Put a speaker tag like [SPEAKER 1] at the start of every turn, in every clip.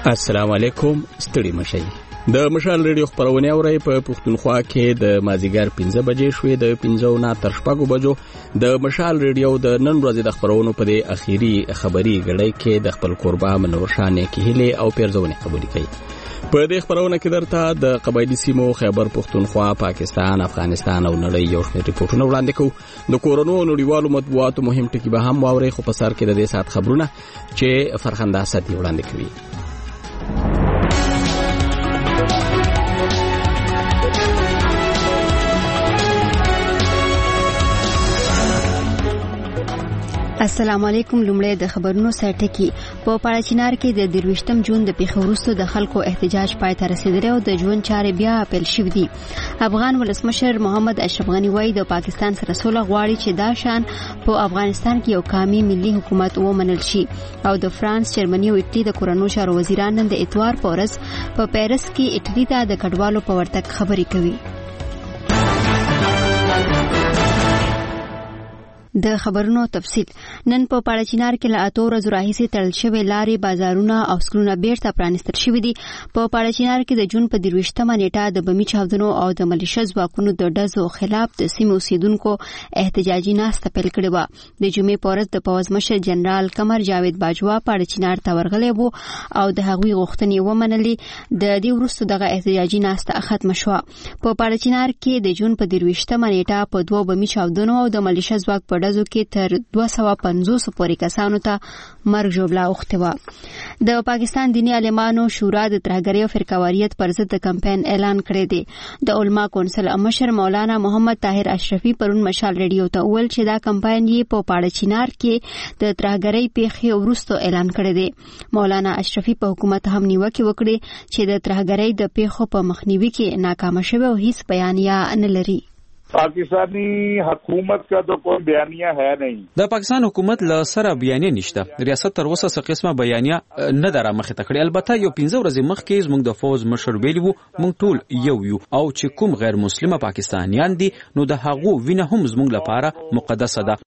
[SPEAKER 1] السلام علیکم، ستړي مشئ. د مشال ریډیو خبرونه اوري په پښتونخوا کې د مازیګر 15 بجې شوې د 15 نه تر 6 بجو د مشال ریډیو د نن ورځې د خبرونو په دې اخیری خبري غړي کې د خپل قربا منورشانه کې هلي او پیرزونه خبري کوي. په دې خبرونه کې درته د قبایلی سیمو خیبر پښتونخوا، پاکستان، افغانستان او نړۍ یو شمېر ریپورتونه وړاندې کوو. د کورونو نړیوالو مطبوعاتو مهم ټکي به هم واوري، خو په سر کې د دې سات خبرونه چې فرخنده ساتي وړاندې کوي.
[SPEAKER 2] السلام علیکم. لومړی د خبرونو سرټکی. په پاړچینار کې د 23 جون د پیښورستو د خلکو احتجاج پای ته رسیدلی او د ژوند چارې بیا پیل شوې دي. افغان ولسمشر محمد اشرف غنی وایي د پاکستان سره سوله غواړي چې دا شان په افغانستان کې یو کامي ملي حکومت ومنل شي. او د فرانس، جرمني او ایټالي د کورونو چارو وزیران نن د اتوار په ورځ په پیرس کې ایټالي ته د کډوالو په ورتګ خبرې کوي. د خبرونو تفصیل. نن په پاړچینار کې له 8 ورځې راهیسې تړل شوی لارې، بازارونه او سکولونه بیرته پرانیستل شوي دي. په پاړچینار کې د جون په 23مه نیټه د بمي چاودنو او د ملیشه ځواکونو د ډزو خلاف د سیمې اوسیدونکو احتجاجي ناسته پیل کړې وه. د جمعې په ورځ د پوځ مشر جنرال قمر جاوید باجوا پاړچینار ته ورغلی و او د هغوی غوښتنې ومنلې. د دې وروسته دغه احتجاجي ناسته ختمه شوه. په پاړچینار کې د جون په 23مه نیټه په 2 بمي چاودنو او د ملیشه ځواک په ډزو کې تر 250 پورې کسانو ته مرګ ژوبله اوښتې وه. د پاکستان دیني عالمانو شورا د ترهګرۍ او فرقهواریت پر ضد د کمپاین اعلان کړی دی. د علما کونسل مشر مولانا محمد طاهر اشرفي پرون مشال ریډیو ته وویل چې دا کمپاین یې په پاړچینار کې د ترهګرۍ پیښې وروسته اعلان کړی دی. مولانا اشرفي په حکومت هم نیوکې وکړې چې د ترهګرۍ د پیښو په مخنیوي کې ناکامه شوی او هیڅ بیانیه نه لري.
[SPEAKER 3] पाकिस्तानी हुकूमत का तो कोई بیانیه है नहीं.
[SPEAKER 4] د پاکستان حکومت له سره بیانیه نشته. ریاست تر اوسه څه قسمه بیانیه نه دره مخه تکړه. البته یو 15 ورځې مخکې زموږ د فوز مشر ویلی وو موږ ټول یو او چې کوم غیر مسلمه پاکستانیان دي نو د هغو وینه هم زموږ لپاره مقدسه ده.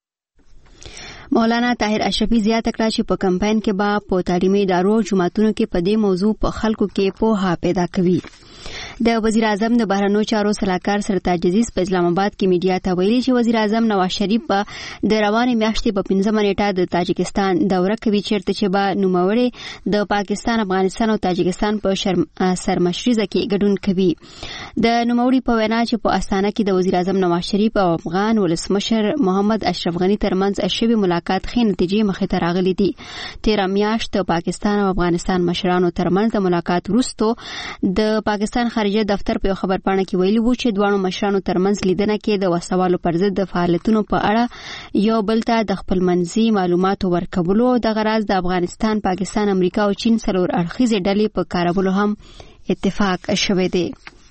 [SPEAKER 2] مولانا طاهر اشرفي زیاته کړه چې په کمپاین کې به په تعلیمي ادارو او جماعتونو کې په دې موضوع په خلکو کې پوهه پیدا کوي. د وزیر اعظم د بهرنیو چارو سلاکار سرتاج عزیز په اسلام آباد کې میډیا ته ویلي چې وزیر اعظم نواز شریف په د روانې میاشتې په 15مه نیټه د تاجکستان دوره کوي، چیرته چې به نوموړی د پاکستان، افغانستان او تاجکستان په سرمشریزه کې ګډون کوي. د نوموړي په وینا چې په استانه کې د وزیر اعظم نواز شریف او افغان ولسمشر محمد اشرف غنی ترمنځ شوی ملاقات ښې نتیجې مخې ته راغلي دي. 13 میاشت د پاکستان او افغانستان مشرانو ترمنځ د ملاقات وروسته د پاکستان خارجه دفتر په خبر پاڼه کې ویلي وو چې دوانو مشرانو ترمنځ لیدنه کې د وسوالو پر ضد د فعالیتونو په اړه یو بل ته د خپل منځي معلوماتو ورکولو او د غرض د افغانستان، پاکستان، امریکا او چین څلور اړخیزې ډلې په کارولو هم اتفاق شوی دی.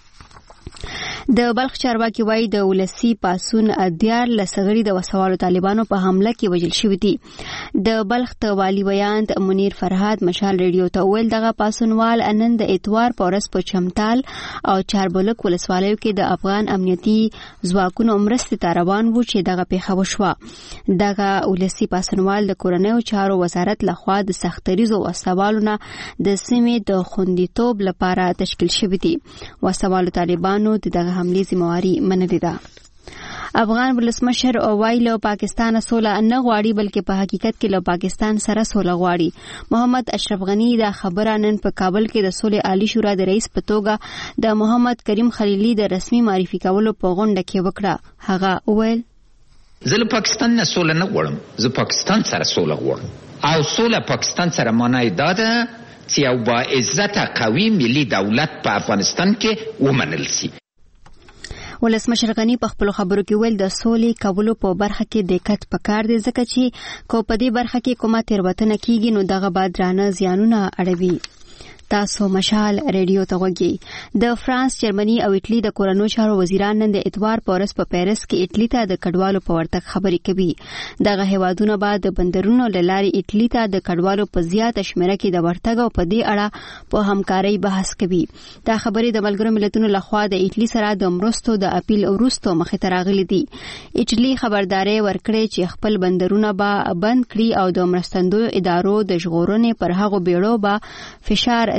[SPEAKER 2] د بلخ چارواکي وایي د ولسی پاسون ادیار لسغړي د وسوالو طالبانو په حمله کې وژل شوی دي. د بلخ ته والی ویاند منیر فرهاد مشال ریډیو ته ویل دغه پاسونوال نن د اتوار په ورځ په چمتال او چاربلک ولسوالیو کې د افغان امنیتي ځواکونو مرستې ته روان وو چې دغه پیښه وشوه. دغه ولسی پاسونوال د کورنیو چارو وزارت لخوا د سختریزو وسوالو نه د سیمې د خوندیتوب لپاره تشکیل شوی دي. وسوالو طالبانو دغه حملې ذمہواری منلې ده. افغان ولسمشر وایي له پاکستان سوله نه غواړي بلکې په حقیقت کې له پاکستان سره سوله غواړي. محمد اشرف غنی دا خبره نن په کابل کې د سولې عالی شورا د رئیس په توګه د محمد کریم خلیلی د رسمي معرفي کولو په غونډه کې وکړه. هغه وویل
[SPEAKER 5] زه له پاکستان نه سوله نه غواړم، زه پاکستان سره سوله غواړم او سوله پاکستان سره معنی دا ده چې یو با عزت قوي ملي دولت په افغانستان کې ومنل شي.
[SPEAKER 2] ولسمشر غنی په خپل خبرو کې ویل د سولې کولو په برخه کې دقت پکار دی ځکه چې کو په دې برخه کې کومه تیروتنه کیږي نو دغه بعد درانه زیانونه اړوي. تاسو مشال ریډیو ته وګورئ. د فرانس، جرمني او ایټالي د کورونو چارو وزیران نن د اتوار په ورځ په پیرس کې ایټالي ته د کډوالو په ورتګ خبرې کوي. دغه هیوادونه بعد د بندرونو لاري ایټالي ته د کډوالو په زیاته شمیره کې د ورتګ او په دې اړه په همکارۍ بحث کوي. دا خبرې د ملګرو ملتونو لخوا د ایټالي سره د مرستو د اپیل وروسته مخې ته راغلي دي. ایټالي خبرداري ورکړې چې خپل بندرونه به بند کړي او د مرستندوی ادارو د ژغورنې پر هغو بیړو به فشار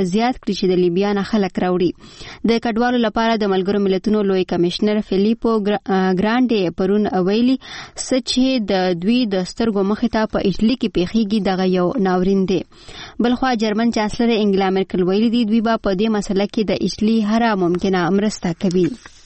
[SPEAKER 2] زیات کړي چې د لیبیا نه خلک راوړي. د کډوالو لپاره د ملګرو ملتونو لوی کمشنر فلیپو ګرانډي پرون ویلي چې د دوی د سترګو مخې ته په ایټلی کې پیښیږي دغه یو ناورین دی. بلخوا جرمن چانسلر انګلا مرکل ویلي دی دوی به په دې مسله کې د ایټلی هر ممکنه مرسته کوي.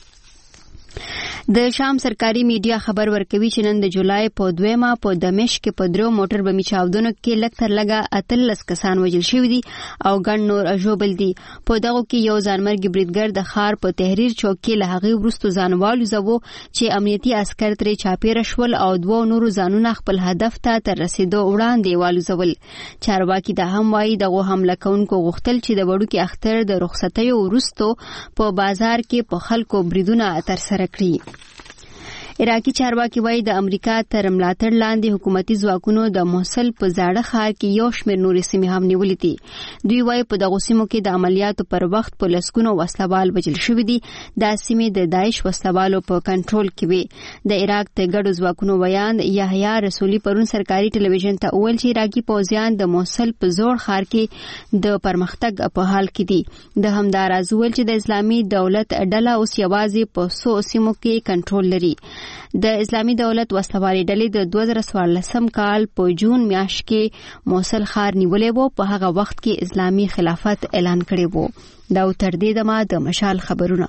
[SPEAKER 2] د شام سرکاري میډیا خبر ورکوي چې نن د جولای په 2 په دمشق کې په 3 موټر بمي چاودنو کې لږ تر لږه 18 کسان وژل شوي دي او ګڼ نور ژوبل دي. په دغه کې یو ځانمرګي بریدګر د ښار په تحریر چوک کې له هغې وروسته ځان والوځاوه چې امنیتي عسکر ترې چاپېره شول او 2 نورو ځانونه خپل هدف ته تر رسېدو وړاندې والوځول. چارواکي دا هم وایي دغه حمله کوونکو غوښتل چې د وړوکي اختر د رخصتیو وروسته په بازار کې په خلکو بریدونه ترسره کړي. عراقي چارواکي وایي د امریکا تر ملاتړ لاندې حکومتي ځواکونو د موصل په زاړه ښار کې یو شمېر نورې سیمې هم نیولې دي. دوی وایي په دغو سیمو کې د عملیاتو پر وخت په لسګونو وسلوال وژل شوي دي. دا سیمې د داعش وسلوالو په کنټرول کې وي. د عراق د ګډو ځواکونو ویان یحیی رسولي پرون سرکاري ټلویزیون ته وویل چې عراقي پوځیان د موصل په زوړ ښار کې د پرمختګ په حال کې دي. د همداراز وویل چې د اسلامي دولت ډله اوس یوازې په 100 سیمو کې کنټرول لري. د اسلامي دولت وسلوالې ډلې د 2014 کال په جون میاشت کې موصل ښار نیولې وو. په هغه وخت کې اسلامي خلافت اعلان کړی وو. دا تر دې دمه د مشال خبرونه.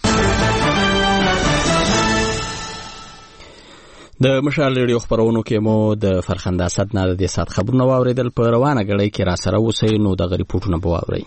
[SPEAKER 1] د مشال ریډیو خبرونو کې مو د فرخنده اسد نه د سات خبرونه واوریدل. په روانه غړي کې را سره اوسئ نو د ریپورتونه به واورئ.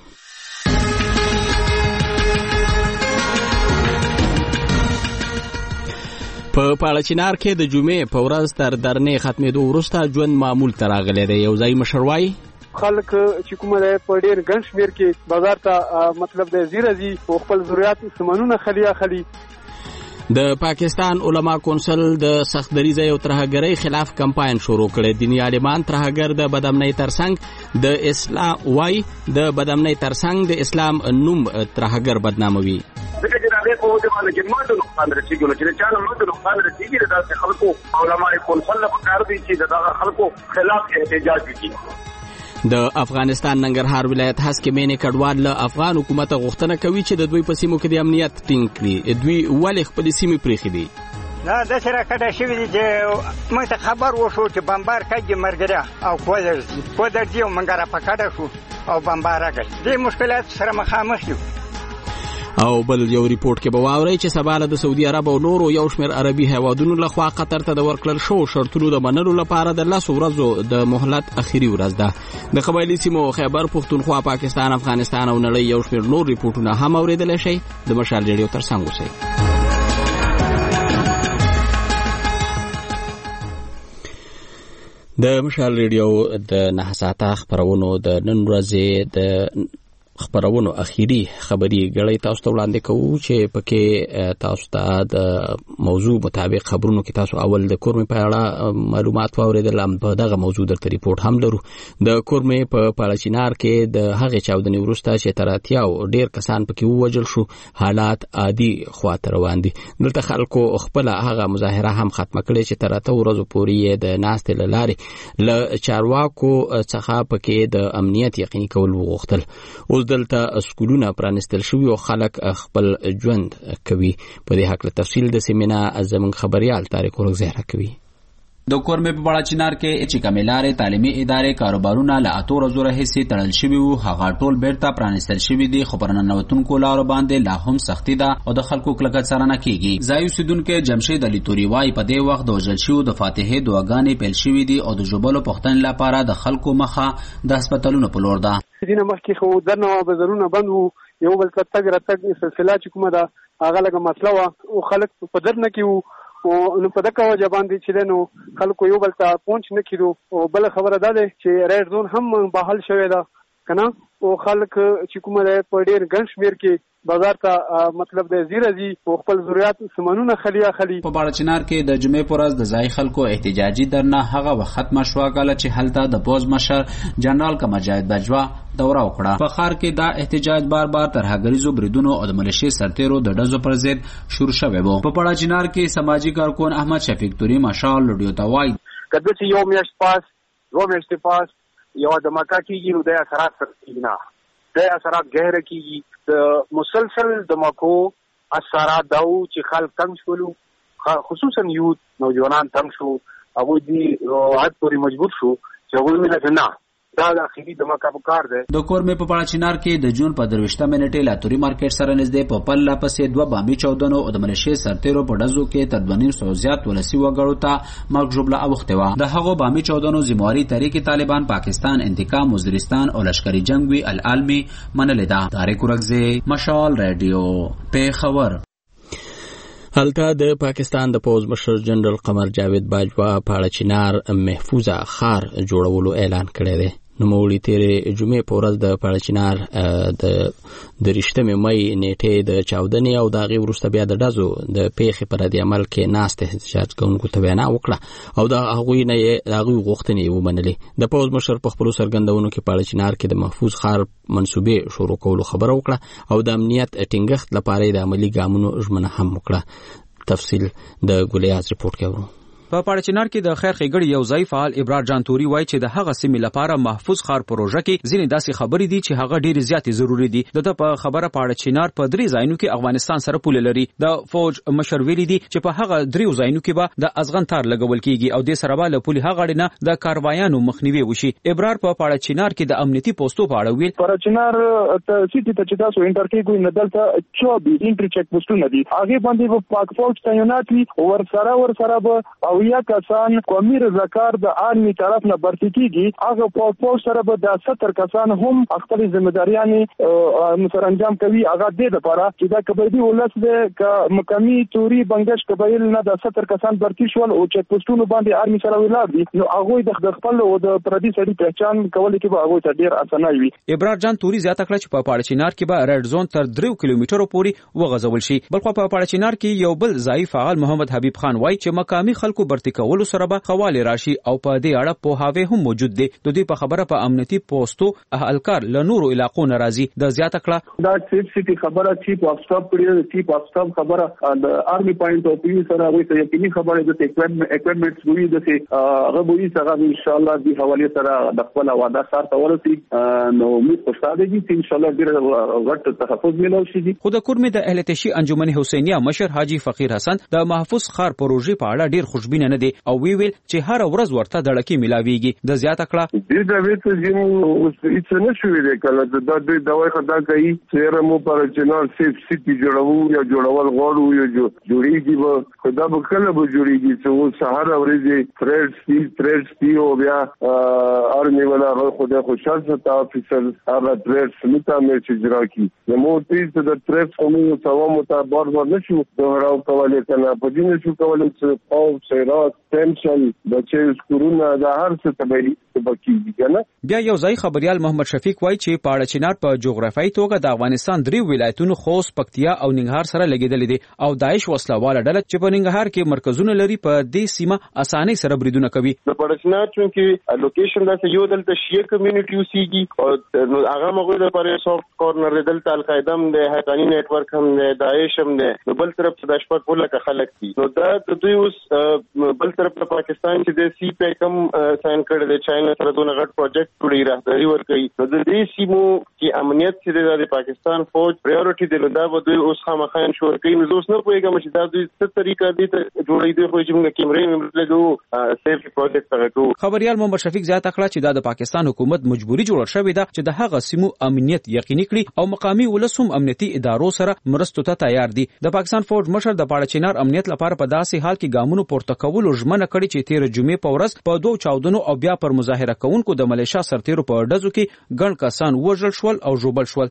[SPEAKER 1] په پاړچینار کې د جمعې په ورځ تر درنې ختمېدو وروسته ژوند معمول ته راغلی دی. یو ځای مشر وایي
[SPEAKER 6] خلک چې کومه ده په ډېر ګڼ شمېر کې بازار ته مطلب د زیرزي په خپل ضرورت سامانونه خلی.
[SPEAKER 1] د پاکستان علما کونسل د سخت دریځۍ او ترهګرۍ خلاف کمپاین شروع کړی. دیني عالمان ترهګر د بدامنۍ ترڅنګ د اسلام وای د بدامنۍ ترڅنګ د اسلام نوم ترهګر بدناموي.
[SPEAKER 3] دغه جنابه په دې باندې چې ماته نقصان رسیږي نو چې چا ماته نقصان رسیږي د خلکو علما کونسل په کار دی چې د خلکو خلاف احتجاج وکړي.
[SPEAKER 1] د افغانستان ننګرهار ولایت هسکې مینې کډوال له افغان حکومت غوښتنه کوي چې د دوی په سیمو کې د امنیت ټینګ کړي. دوی ولې خپل سیمې پریښې دي؟
[SPEAKER 7] دا د سره کډه شوی دي چې موږ ته خبر وشو چې بمبار کوي مرګریا او پودر دی موږ را پکړه شو او بمبار راغی. دې مشکلات سره مخامخ یو.
[SPEAKER 1] او بل یو ریپورت کې به واورئ چې سبا د سعودي عرب او نورو یو شمېر عربي هیوادونو لخوا قطر ته د ورکړل شوو شرطونو د منلو لپاره د 10 ورځو د مهلت اخري ورځ ده. د قبایلي سیمو خیبر پښتونخوا، پاکستان، افغانستان او نړۍ یو شمېر نور ریپورتونه هم اوریدلی شئ. د مشال ریډیو ترڅنګ اوسئ. د مشال ریډیو د 9 ساعته خبرونو د نن ورځې د خبرونو اخیری خبري غړي تاسو ته وړاندې کوو چې پکې تاسو ته د موضوع مطابق خبرونو کې تاسو اول د کورمې په اړه معلومات واوریدل. په دغه موضوع درته ریپورت هم لرو. د کورمې په پاړچینار کې د هغې چاودنې وروسته چې تر 80 ډیر کسان پکې ووژل شو حالات عادي خواته روان دي. دلته خلکو خپل هغه مظاهره هم ختمه کړې چې تر 8 ورځو پورې د ناستې له لارې له چارواکو څخه پکې د امنیت یقیني کول وغوښتل. اوس دلته سکولونه پرانستل شوي او خلک خپل ژوند کوي. په دې حق له تفصیل د سیمینا زموږ خبريال طارق ورغزه راکوي.
[SPEAKER 4] د کورمې په پاړچینار کې چې کمیلارې تعلیمي ادارې کاروبارونه له 8 ورځو راهیسې تړل شوي وو هغه ټول بیرته پرانستل شوي دي. خو پر ننوتونکو لارو باندې لا هم سختي ده او د خلکو کلکه څارنه کیږي. ځای اوسیدونکو جمشید علي توري وايي په دې وخت د وژل شوو د فاتحې دعاګانې پیل شوي دي او د جوبلو پښتنې لپاره د خلکو مخه د هسپتالونو په لور ده.
[SPEAKER 6] دینه مخکې خو درنه بازارونه بند وو، یو بل تګ راتګ سلسله چې کومه ده هغه لږه مسله وه او خلک په درنه کې وو او نو په دغه وجه باندې چې نو خلکو یو بل ته پونچ نه کیدو. او بل خبره ده چې ریډ زون هم بحال شوی ده کنه او خلک چې کومه ده په ډیر ګڼ شمېر کې بازار ته مطلب د زیرزي او خپل ضرورت سامانونه خلی.
[SPEAKER 4] په پاړچینار کې د جمعې پر ورځ د ځای خلکو احتجاجي درنه هغه وخت ختمه شوه کله چې هلته د پوز مشر جنرال کمجاهد بجوا دوره وکړه. په ښار کې دا احتجاج بار ترهګریزو بریدونو او د ملیشې سرتیرو د ډزو پر ضد شروع شوی و. په پاړچینار کې سماجی کارکون احمد شفیق توري مشال ریډیو ته وایي
[SPEAKER 3] کله چې یو میاشت پاس یو د مکه کېږي نو د اثرات سره نه
[SPEAKER 6] د اثرات گهره کیږي. د مسلسل دماکو اثرات داو چې خلک تنګ شولو، خصوصا یوت نوجوانان تنګ شو، هغه دی حد پورې مجبور شو چې هغه ویل نه دا د اخیری دماکا په کار ده.
[SPEAKER 8] د کورمې په پاړچینار کې د جون په 23 منټې لاتوري مارکیټ سره نږدې په پله پسې 2 بامي چاودنو او د ملیشې سرتیرو په ډزو کې تر 2.5 زیات ولسی وګړو ته مرګ ژوبله اوښتې وه. د هغو بامي چاودنو ذمہواري تحریک طالبان، پاکستان انتقام، وزیرستان او لشکري جنگ وی العالمي منلې ده. طارق ورغزي، مشال رادیو، پیښور.
[SPEAKER 1] هلته د پاکستان د پوز مشر جنرال قمر جاوید باجوا پاړچینار محفوظه خار جوړولو اعلان کړی دی. نوموړي تیرې جمعې په ورځ د پاړچینار د 23 مئی نیټې د چاودنې او د هغې وروسته بیا د ډزو د پیښې پر رد عمل کې ناست احتجاج کوونکو ته وینا وکړه او د هغوی غوښتنې یې ومنلې. د پوز مشر په خپلو څرګندونو کې پاړچینار کې د محفوظ خار منصوبې شروع کولو خبره وکړه او د امنیت ټینګښت لپاره د عملي ګامونو ژمنه هم وکړه. تفصیل د ګلیاز ریپورت کې ورو.
[SPEAKER 4] په پاړچینار کې د خیر ښېګړې یو ځای فعال ابرار جان توري وایي چې د هغه سیمې لپاره محفوظ ښار پروژه کې ځینې داسې خبرې دي چې هغه ډېرې زیاتې ضروري دي. د په خبره پاړچینار په 3 ځایونو کې افغانستان سره پوله لري. د فوج مشر ویلي دي چې په هغه 3 ځایونو کې به د ازغن تار لګول کیږي او د سره به له پولې هغه نه د کاروایانو مخنیوي وشي. ابرار په پاړچینار کې د امنیتي پوسټو په اړه ویل
[SPEAKER 9] پاړچینار ته سیټي ته چې تاسو انټر کې نه دلته 24 انټری چک پوسټونه دي، هغه باندې په پاک فوج تعینات وي ور سره به او یا کسان قومي رضاکار د آرمي طرف نه برتی کیږي. هغه په فوج سره به د 70 کسان هم خپل ځمېداریانې سرانجام کوي. هغه د لپاره چې دا کبردي ولس د مقامي توري بنگش قبایل نه د 70 کسان برتی شول او چک پوسټونو باندې آرمي سره ولاړ دي، نو هغه د خپل او د پردي سړي پہچان کول کې به هغه ته ډیر اسانه وي.
[SPEAKER 4] ابرار جان توري زیاته کړه چې په پاړچینار کې به ریډ زون تر 3 کیلومترو پورې وغځول شي. بلخو په پاړچینار کې یو بل ځای فعال محمد حبیب خان وایي چې مقامي خلکو برتی کولو سره به خواله راشي او په دې اړه په هاوی هم موجود دي. د دې په خبره په امنیتي پوسټو اهلکار له نورو علاقو ناراضي. د زیاته کړه
[SPEAKER 9] دا سیټي خبره چې په اسټاپ کړی چې په اسټاپ خبره د آرمي پوینټ اف ویو سره وایي چې یقیني خبره د اکوپمنټس وی د سي غوي سره ان شاء الله د حواله سره د خپل وعده سره تورسي. نو امید پښتاده دي چې ان شاء الله ډیر غټ تحفظ ملو شي.
[SPEAKER 4] خو د کورمې د اهل تشي انجمن حسینیه مشر حاجی فقیر حسن د محفوظ خار پروژې په اړه ډیر خوشبینه نه دي او وی ویل چې هر ورځ ورته دړکی ملاويږي. د زیاته کړه
[SPEAKER 10] دې د ویته چې هیڅ نه شوې ده کله د دوی دوايي خدا کوي چې مو پر چنار سیف سيټي جوړو یا جوړول غواړو یا جوړیږي به خدا به کله به جوړیږي چې و سهار اورېږي تریډ سپی او بیا ارمي ولا خدا خوشحال ستا افیسر هغه تریډ سمتا مې چې جرا کی نو تیز د تریډ کومو تمام ته بار نشو دوهراو کولای کنه په دې نشو کولای چې او سیرات ټنشن د چې سکورونه د هر څه تبعی بکیږي کنه.
[SPEAKER 4] بیا یو ځای خبريال محمد شفیق وایي چې پاړچینار په جغرافیایي توګه د افغانستان 3 ولایتونو خوست، پکتیا او ننګرهار سره لګیدل دي او داعش وسلواله ډله چې په ننګرهار کې مرکزونه لري په دې سیمه اسانۍ سره بریدونه کوي.
[SPEAKER 10] د پاړچینار چې لوکیشن د یو دلته شیعه کمیونټي اوسېږي او هغه موږ د پاره سافټ کورنر دلته القاعده هم د حقانی نت ورک هم د داعش هم د بل طرف د شپږ بوله خلک دي. نو دا د دوی اوس بل طرف په پاکستان چې د سی پی کم ساين کړل د چاینا سره دونه غټ پروجیکټ جوړی راځي ورکوي. نو د دې سیمو کې امنیت چې د پاکستان فوج پرایورټي دی دا به دوی اوس خامخا انشور کوي. نو اوس نه پوهیږم چې دا دوی څه طریقه دي ته جوړی دی خو چې موږ کیمرې لګو سیف پروجیکټ راغو.
[SPEAKER 4] خبريال محمد شفیق زیاته کړه چې د پاکستان حکومت مجبوری جوړ شوې ده چې د هغه سیمو امنیت یقیني کړي او مقامي ولسم امنیتي ادارو سره مرستو ته تیار دي. د پاکستان فوج مشر د پاړچینار امنیت لپاره په داسې حال کې ګامونو پورته کولو ژمنه کړې چې 13 جمعې په ورځ په 2 چاودنو او بیا پر مظاهره کوونکو د ملیشیا سرتیرو په ډزو کې ګڼ کسان وژل شول او ژوبل شول.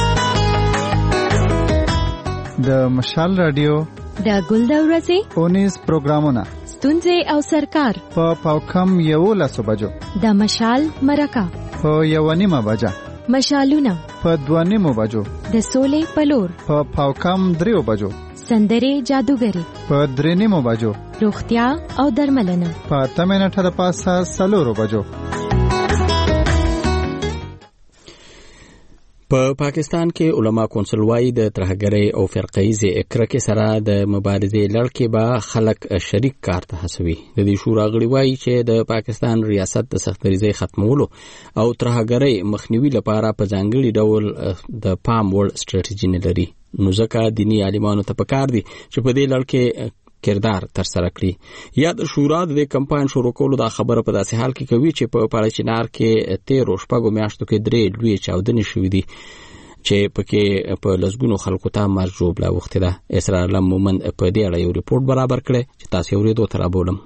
[SPEAKER 11] د مشال رادیو
[SPEAKER 12] د ګل د ورځې
[SPEAKER 11] 19 پروګرامونه
[SPEAKER 12] ستونزې او سرکار
[SPEAKER 11] په پاوکم 11 بجو
[SPEAKER 12] د مشال مرکه
[SPEAKER 11] په 1:30 بجه
[SPEAKER 12] مشالونه
[SPEAKER 11] په 2:30 بجو د
[SPEAKER 12] سولې پلور
[SPEAKER 11] په پاوکم 3 بجو
[SPEAKER 12] سندرې جادوګری
[SPEAKER 11] په 3:30 بجو
[SPEAKER 12] روغتیا او درملنه
[SPEAKER 11] په 8 منټه د پاسه 4 بجو.
[SPEAKER 1] په پاکستان کې علما کونسل وايي د ترهګرۍ او فرقه‌ایزې کرکې سره د مبارزې لړ کې به خلک شریک کار ته هڅوي. د دې شورا غړي وايي چې د پاکستان ریاست د سختدریزۍ ختمولو او ترهګرۍ مخنیوي لپاره په ځانګړي ډول د پام وړ سټریټیجي نه لري. نو ځکه دیني عالمانو ته پکار دي چې په دې لړ کې کردار تر سره کړي. یا د شورا د کمپاین شروع کولو دا خبره په داسې حال کې کوي چې په پاړچینار کې 13 شپږو میاشتو کې 3 لوی چاودنې شوې دي چې پکې په لسګونو خلکو ته مرګ ژوبله وخته ده. اسرار الله مومند په دې اړه یو ریپورت برابر کړی چې تاسو اورېدو ته راوړم.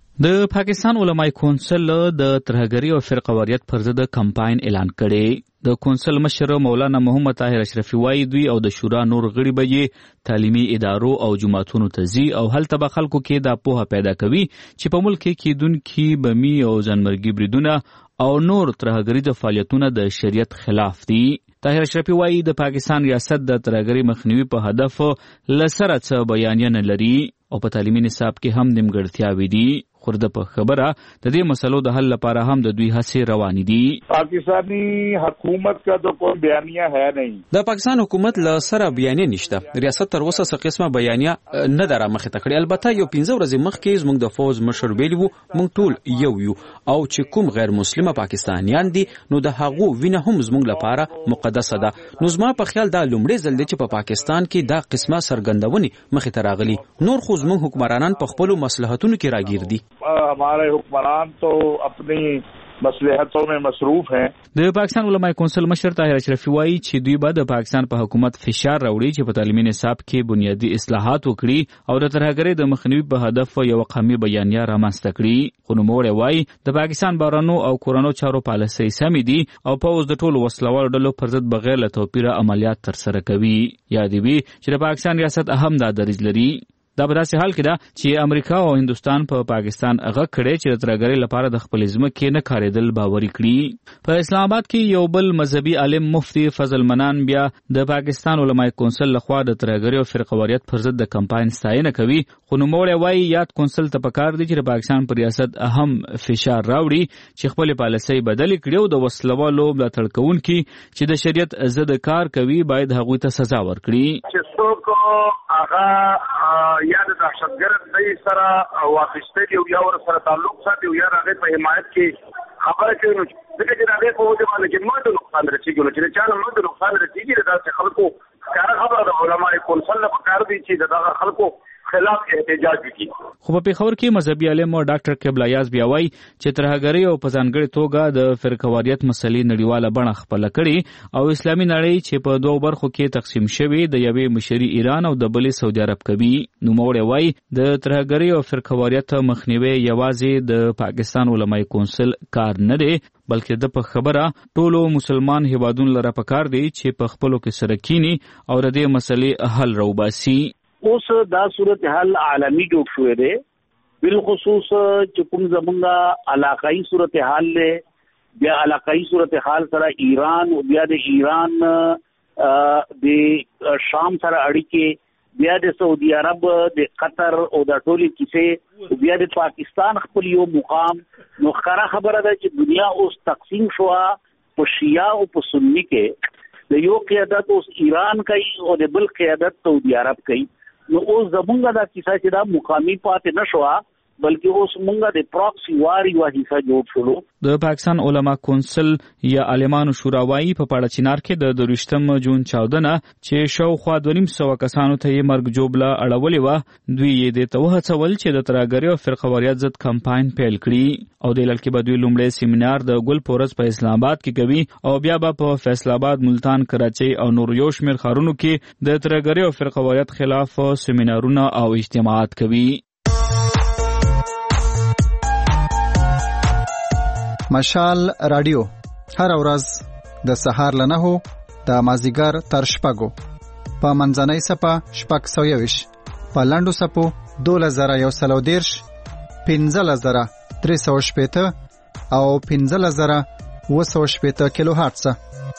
[SPEAKER 4] د پاکستان علماء کونسل د ترهګرۍ او فرقواریت پر ضد کمپاین اعلان کړي. د کونسل مشر مولانا محمد طاهر اشرفي وايي دوی او د شورا نور غړي به تعلیمي ادارو او جماعتونو ته ځي او هلته به خلکو کې دا پوهه پیدا کوي چې په ملک کې کیدونکي بمی او ځانمرګي بریدونه او نور ترهګریز فعالیتونه د شریعت خلاف دي. طاهر اشرفي وايي د پاکستان ریاست د ترهګرۍ مخنیوي په هدف لسره څه بیانیه نه لري او په تعلیمي نصاب کې هم نیمګړتیاوې دي. خورده په خبره د دې مسلو د حل لپاره هم د دوی هڅې روانې دي.
[SPEAKER 13] پاکستانی حکومت کا تو کوئی بیانیه ہے نہیں.
[SPEAKER 4] د پاکستان حکومت له سره بیانیه نشته. ریاست تر اوسه څه قسمه بیانیه نه دره مخه تکړه. البته یو 15 ورځې مخکې زموږ د فوز مشر ویلو موږ ټول یو او چې کوم غیر مسلمه پاکستانیان دي نو د هغو وینه هم زموږ لپاره مقدسه ده. نو زما په خیال دا لومړی ځل دی چې په پاکستان کې دا قسمه سرګندونې مخه ته راغلي. نور خو زموږ حکمرانان په خپل مصلحتونو کې راګیر دي.
[SPEAKER 13] हमारे हुक्मरान तो अपनी مصلحتوں میں مصروف ہیں.
[SPEAKER 4] د پاکستان علماء کونسل مشر طاهر اشرفي وايي چې دوی به د پاکستان په حکومت فشار راوړي چې په تعلیمي نصاب کې بنیادی اصلاحات وکړي او د ترهګرۍ د مخنیوي په هدف یو قومي بیانیه رامنځته کړي. خو نوموړی وايي د پاکستان بهرنیو او کورنیو چارو پالیسۍ سمې دي او پوځ د ټولو وسلوالو ډلو پر ضد بغیر له توپیره عملیات ترسره کوي. یاد وي چې د پاکستان ریاست اهم دا دریځ لري. دا په داسې حال کې ده چې امریکا او هندستان په پاکستان هغه کړي چې د ترهګرۍ لپاره د خپل ځمکې نه کارېدل باوري کړي. په اسلام آباد کې یو بل مذهبي عالم مفتی فضل منان بیا د پاکستان علماء کونسل لخوا د ترهګرۍ او فرقواریت پر ضد د کمپاین ستاینه کوي. خو نوموړی وايي یاد کونسل ته پکار دي چې د پاکستان پر ریاست اهم فشار راوړي چې خپل پالیسۍ بدلې کړي او د وسلوالو ملاتړ کوونکي چې د شریعت ضد کار کوي باید هغوی ته سزا ورکړي.
[SPEAKER 3] چې څوک هغه یا د دهشتګرد دی سره واخیستل یا ور سره تعلق ساتي یا هغه په حمایت کې خبره کوي نو ځکه چې هغه په وجه باندې چې ماته نقصان رسیږي نو چې چا ماته نقصان رسیږي دا چې خلکو کار خبره د علماء کونسل په کار دي چې دا خلکو خلاف احتجاج وکړي.
[SPEAKER 4] خو په پیښور کې مذهبي عالم او ډاکټر قبله یاز بیا وايي چې ترهګرۍ او په ځانګړې توګه د فرقواریت مسلې نړیواله بڼه خپله کړي او اسلامي نړۍ چې په دوو برخو کې تقسیم شوی د یوې مشري ایران او د بلې سعودي عرب کوي. نوموړی وايي د ترهګرۍ او فرقواریت مخنیوي یوازې د پاکستان علماء کونسل کار نه دی بلکې د په خبره ټولو مسلمان هیوادونو لپاره پکار دی چې په خپلو کې سره کینی او د دې مسلې حل راوباسي.
[SPEAKER 14] اوس دا صورتحال عالمی جوړ شوې ده بالخصوص چې کوم زمونږه علاقائی صورتحال له بیا علاقائی صورتحال سره ایران او بیا د ایران د شام سره اړیکې بیا د سعودي عرب د قطر او د ټولي کیسه بیا د پاکستان خپل یو مقام نو خره خبره ده چې دنیا اوس تقسیم شوه په شیعه او په سنی کې د یو قیادت اوس ایران کوي او د بل قیادت سعودي عرب کوي. نو اوس زمونږه دا کیسه چې دا مقامی پاتې نشوه بلکې اوس مونږه د پراکسی واری واحصه جوړ شولو.
[SPEAKER 4] د پاکستان علما کونسل یا عالمانو شورا وايي په پاړچینار کې د 23 جون 14 چې شاوخوا 250 کسانو ته یې مرګ جوبله اړولې وه دوی یې د توهڅول چې د ترهګرۍ او فرقواریت ضد کمپاین پیل کړي او د لړ کې به دوی لومړی سیمینار د ګل پورز په اسلام آباد کې کوي او بیا به په فیصل آباد ملتان کراچۍ او نور یو شمېر ښارونو کې د ترهګرۍ او فرقواریت خلاف سیمینارونه او اجتماعات کوي.
[SPEAKER 11] مشال رادیو هر ورځ د سهار له 9 د مازیګر تر 6 په منځنۍ صفه 6:20 په لاندو صفو 2110 15380 او 15780 کیلو هرتز.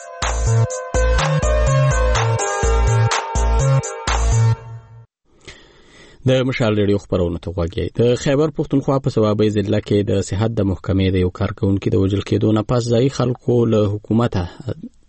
[SPEAKER 1] د مشال ریډیو خبرونه ته غوږی. د خیبر پښتونخوا په صوابۍ ضلع کې د صحت د محکمې د یو کارکونکو د وژل کېدو نه پس ځای خلکو له حکومت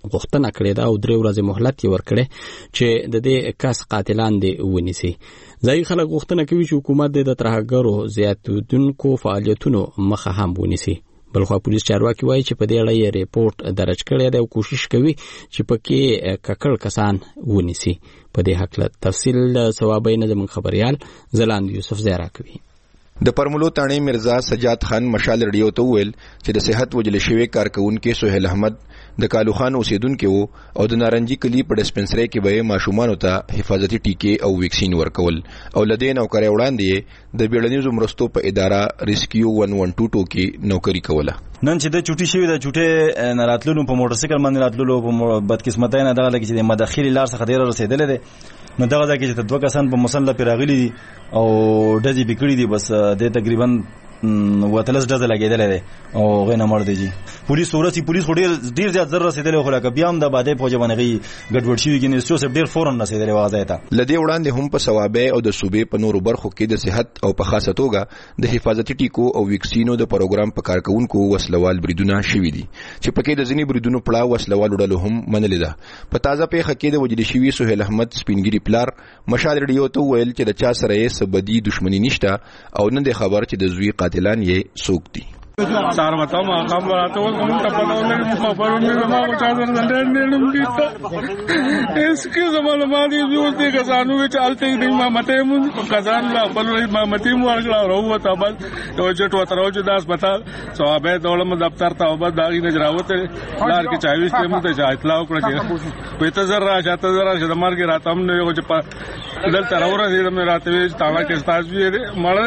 [SPEAKER 1] غوښتنه کړې ده او 3 ورځې مهلت یې ورکړي چې د دې کس قاتلان دي ونیسي. ځای خلک غوښتنه کوي چې حکومت د ترهګرو زیاتودونکو فعالیتونو مخه هم ونیسي. بلخو پولیس چارواکي وایي چې په دې اړه یې ریپورت درج کړی دی او کوشش کوي چې پکې ککړ کسان ونیسي. په دې حق له تفصیل ثوابین زموږ خبريال زلاند یوسف زیرا کوي.
[SPEAKER 15] د پرملو تاڼې مرزا سجاد خان مشال رډیو ته ویل چې د صحت وجل شوی کارکونکو سہیل احمد د کالو خان اوسیدونکو او د نارنجی کلی په ډسپنسری کې به ماشومان ته حفاظتي ټیکې او ویکسین ورکول او لدین او کړه وړاندې د بیړنیزو مرستو په اداره ریسکیو 112 کې نوکری کوله.
[SPEAKER 16] نن چې د چوټي شوی د چوټي نراتلو په موټر سایکل باندې راتللو په بدقسمتۍ نه دغه لګي چې د مداخلي لار څخه ډیر رسیدل دي. نو دغه ځکه چې 2 کسان په مسله پیراغلي دي او دځي بکړي دي بس د تقریبا وتلس ډزه لګیدل دي او غینه مړ دي. پولیس ډیر زیات ضرر رسیدل خو لکه بیا هم د باندې فوج باندې ګډوډ شي کې نسو سب ډیر فورن رسیدل واځي ته.
[SPEAKER 15] لدی وړاندې هم په ثوابه او د صوبې په نورو برخو کې د صحت او په خاصه توګه د حفاظتي ټیکو او ویکسینو د پروګرام په کارکونکو وسلوال بریدونه شوي دي چې پکې د ځینی بریدونو پړه وسلوال وړلو هم منل ده. په تازه پیښه کې د وجل شوی سہیل احمد سپینګری پلار مشال رډیو ته ویل چې د چا سره یې سبدي دښمنی نشته او نن د خبر چې د زوی قاتلان یې څوک دي.
[SPEAKER 17] سار बताओ माकाम बनाते हो हम तब पता नहीं खबरों में मां को चादर संडेल ने लंबी इसके जमाने में भी उसके कसानों में चलते ही नहीं मते मुन कसान ला बल मते मु अगला रहो तबल तो जट वतरो जो दास बता सवाबे दौलत में दफ्तर था बस दागी नजरावत लार के 24 के मुते जातला को पेता जरा मार के रात हमने जो दल तरवरा से में रात में ताला के स्ताज भी मारे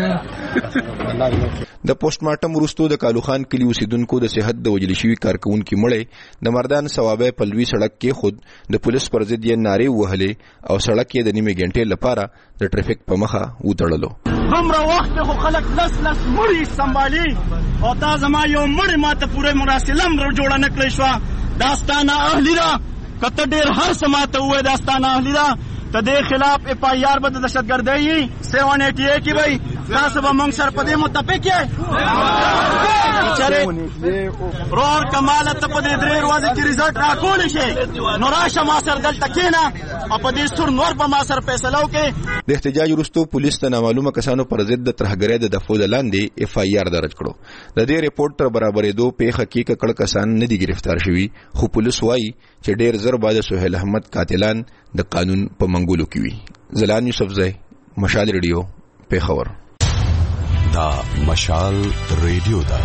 [SPEAKER 15] د پوسټمارټم وروسته د کالو خان کلی اوسیدونکو د صحت د وجل شوی کارکونکو مړې د مردان ثوابه پلوي سړک کې خود د پولیس پر ضد یې نارې وهلې او سړک یې د نیمه غنټې لپاره د ټریفیک په مخه وتړلو.
[SPEAKER 18] همرا وخت خو خلک لس مړی سنبالي او دا زما یو مړی ماته پوره مراسلم جوړه نکړې شو. داستانه اهلی را کته ډیر هر سماته وې داستانه اهلی را ته د خلاف اف آی آر بد دهشتګردۍ 788 کې وای تاسو به مونږ سره په دې متفق یې چره رور کمال ته په دې 3 ورځې کې ریزلټ راکول شي نو راشه ما سره دلته کېنا او په دې سر نور به ما سره فیصله وکړي.
[SPEAKER 15] د احتجاج وروسته پولیس ته نامعلومه کسانو پر ضد د ترهګرۍ د دفعو لاندې اف آی آر درج کړو. د دې ریپورت تر برابرېدو پیښه کې ککړ کسان نه دي گرفتار شوي خو پولیس وایي چې ډیر زر بعد سہیل احمد قاتلان د قانون په منګولو کې وي. زلان یوسف زئی مشال ریډیو پیښور.
[SPEAKER 19] دا مشال ریډیو دا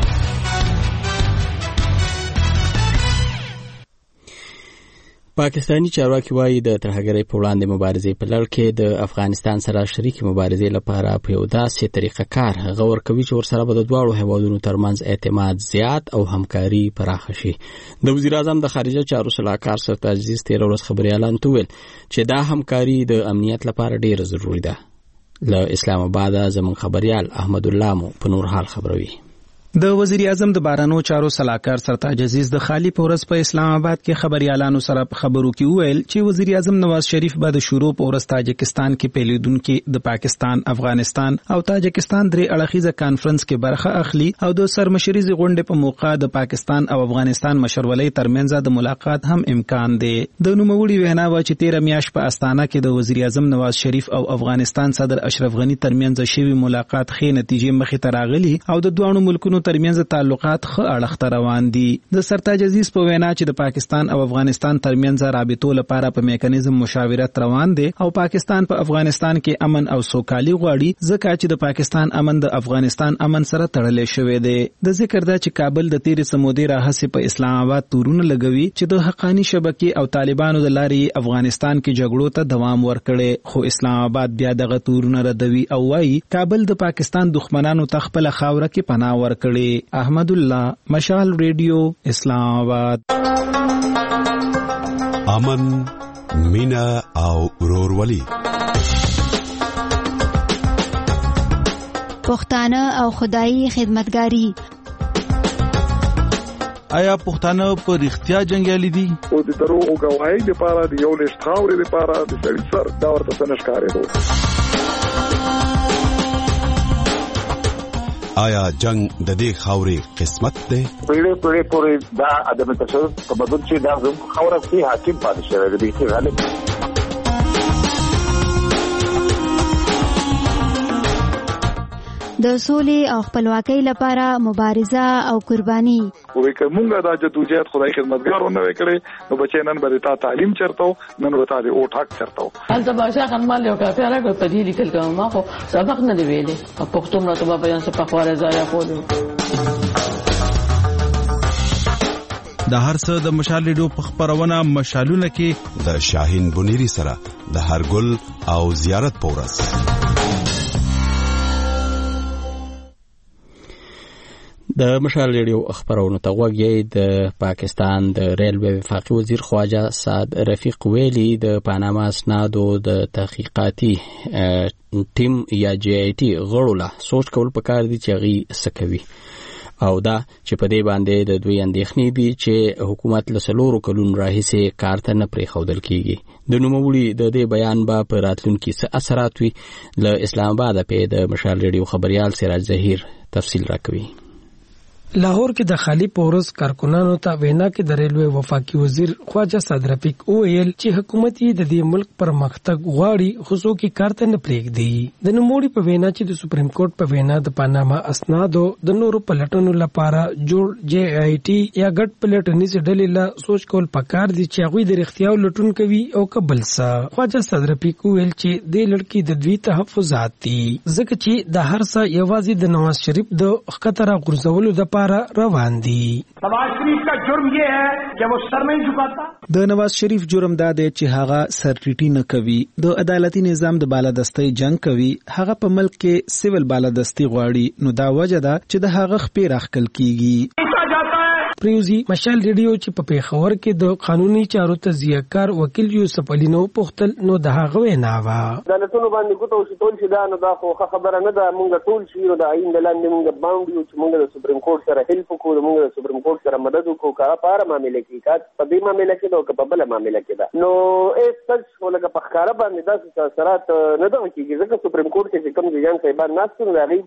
[SPEAKER 1] پاکستانی چارواکي وایي د ترهګرۍ په وړاندې مبارزې په لړ کې د افغانستان سره شریک مبارزې لپاره په یو داسې طریقه کار غور کوي چې ورسره به د دواړو هیوادونو ترمنځ اعتماد زیات او همکاري پراخه شي. د وزیر اعظم د خارجه چارو سلاکار سرتاج عزیز 13 ورځ خبري اعلان ویل چې دا همکاري د امنیت لپاره ډیره ضروری ده. له اسلام آباد زمون خبريال احمد الله مو په نور حال خبروي.
[SPEAKER 20] د وزیر اعظم د بارانو چارو سلاکار سرتاج عزیز د خالی پورس په اسلام آباد کې خبريالانو سره خبرو کې ویل چې وزیر اعظم نواز شریف بعد شروع پورس تاجکستان کې پیلیدونکو د پاکستان، افغانستان او تاجکستان درې اړخیزه کانفرنس کې برخه اخلي او د سرمشريزي غونډې په موقع د پاکستان او افغانستان مشرولۍ ترمنځ د ملاقات هم امکان دی. د نوموړي وینا و چې 13 میاشت په استانه کې د وزیر اعظم نواز شریف او افغانستان صدر اشرف غنی ترمنځ شوی ملاقات خې نتیجې مخې ته راغلي او د دوه ملکونو ترمنځ تعلقات ښه اړخ ته روان دي. د سرتاج عزیز په وینا چې د پاکستان او افغانستان ترمنځ رابطو لپاره په میکانیزم مشاورت روان دي او پاکستان په افغانستان کې امن او سوکالي غواړي ځکه چې د پاکستان امن د افغانستان امن سره تړلې شوی دی. د ذکر دا چې کابل د تیر سمودي راهسه په اسلام آباد تورونه لګوي چې د حقانی شبکې او طالبانو د لارې افغانستان کې جګړو ته دوام ورکړي خو اسلام آباد بیا دغه تورونه ردوي او وايي کابل د پاکستان دښمنانو ته خپل خاوره کې پناه ورکړي. احمد الله مشال ریډیو اسلام آباد.
[SPEAKER 19] امن مینا او ورورولي
[SPEAKER 2] پښتانه او خدایي خدمتګاری.
[SPEAKER 21] آیا پښتانه په رښتیا جنگیالي دي
[SPEAKER 9] او د دروغ غواړي د لپاره د یو لښت خاورې لپاره د سړي سر دا ورته نشکارې دي.
[SPEAKER 19] آیا جنگ د دې خاورې قسمت دی؟
[SPEAKER 3] پیړې پورې دا عدم تشدد تمدن چې دا زموږ خاوره کې حاکم پاتې شوی دی چې غالب
[SPEAKER 2] د سولې او خپلواکۍ لپاره مبارزه او قرباني.
[SPEAKER 9] وې کومه دا جدوجہد خدای خدمتګارونه وکړي نو بچي نن به تا تعلیم چرته نن ورته دی او ټاک چرته
[SPEAKER 5] حالت باشا خنمال یو کافي راغی په دې لیکل کوم ما خو سبق نه دی ویلې په پښتو مرتبه بیان څه په خواره ځای خولو.
[SPEAKER 21] د هر څه د مشال ریډیو په خبرونه مشالونه کې
[SPEAKER 19] د شاهین بنيري سره د هرګل او زیارت پورس.
[SPEAKER 1] د مشال ریډیو خبرونه ته وګورئ. د پاکستان د ریلوے وفاقي وزیر خواجه سعد رفیق ویلي د پاناما اسنادو د تحقیقاتي ټیم یا جی آی ټي غړو لا سوچ کول پکار دي چې غي سکوي او دا چې په دې باندې د دوی اندېښنې دي چې حکومت له سلورو کلونو راهیسې کار ته نه پرېښودل کیږي. د نوموړي د دې بیان به په راتلونکي څه اثرات وي. له اسلام آباد په د مشال ریډیو خبريال سراج ظهیر تفصیل راکوي.
[SPEAKER 22] لاهور کې د خالی پورس کارکونانو ته وینا کې د ریلوے وفاقي وزیر خواجه سعد رفیق ویل چې حکومت یې د دې ملک پر مختګ غواړي خصوصي کې کارته نه پرېږدي. د نوموړي په وینا چې د سپریم کورټ په وینا د پاناما اسنادو د نورو پلټنو لپاره جوړ جی آی ټي یا ګډ پلټنیز ډلې لا سوچ کول پکار دي چې هغه د اختیار لټون کوي او قبل سا. خواجه سعد رفیق ویل چې د لړکی د دوی تحفظات دي ځکه چې د هر څه یوازې د نواز شریف د خطر غرزولو د روان دي.
[SPEAKER 23] نواز شریف کا جرم یہ ہے کہ وہ سر نہیں جھکاتا.
[SPEAKER 20] د نواز شریف جرم دا دی چې هغه سر ټیټی نه کوي. د عدالتي نظام د بالادستۍ جنگ کوي. هغه په ملک کې سیول بالادستی غواړي. نو دا وجه ده چې د هغه خپې راخکل کیږي. پریوزی مشال ریډیو چې په پیښور کې د قانوني چارو تزیهکار وکیل یوسف علي نو پختل نو د هغه وینا وا
[SPEAKER 10] عدالتونو باندې کوته او ټول شي دا نو دا خو خبره نه ده. مونږ ټول شي نو د عین لاندې مونږ باندې چې مونږ د سپریم کورټ سره هیلپ وکړو. مونږ د سپریم کورټ سره مدد وکړو کا پاره معاملې کې کا په دې معاملې کې نو په بل معاملې کې دا نو اس تک ولګه په ښکارا باندې دا اثرات نه ده کیږي ځکه سپریم کورټ کې کوم ځان صاحبان ناستو دا غي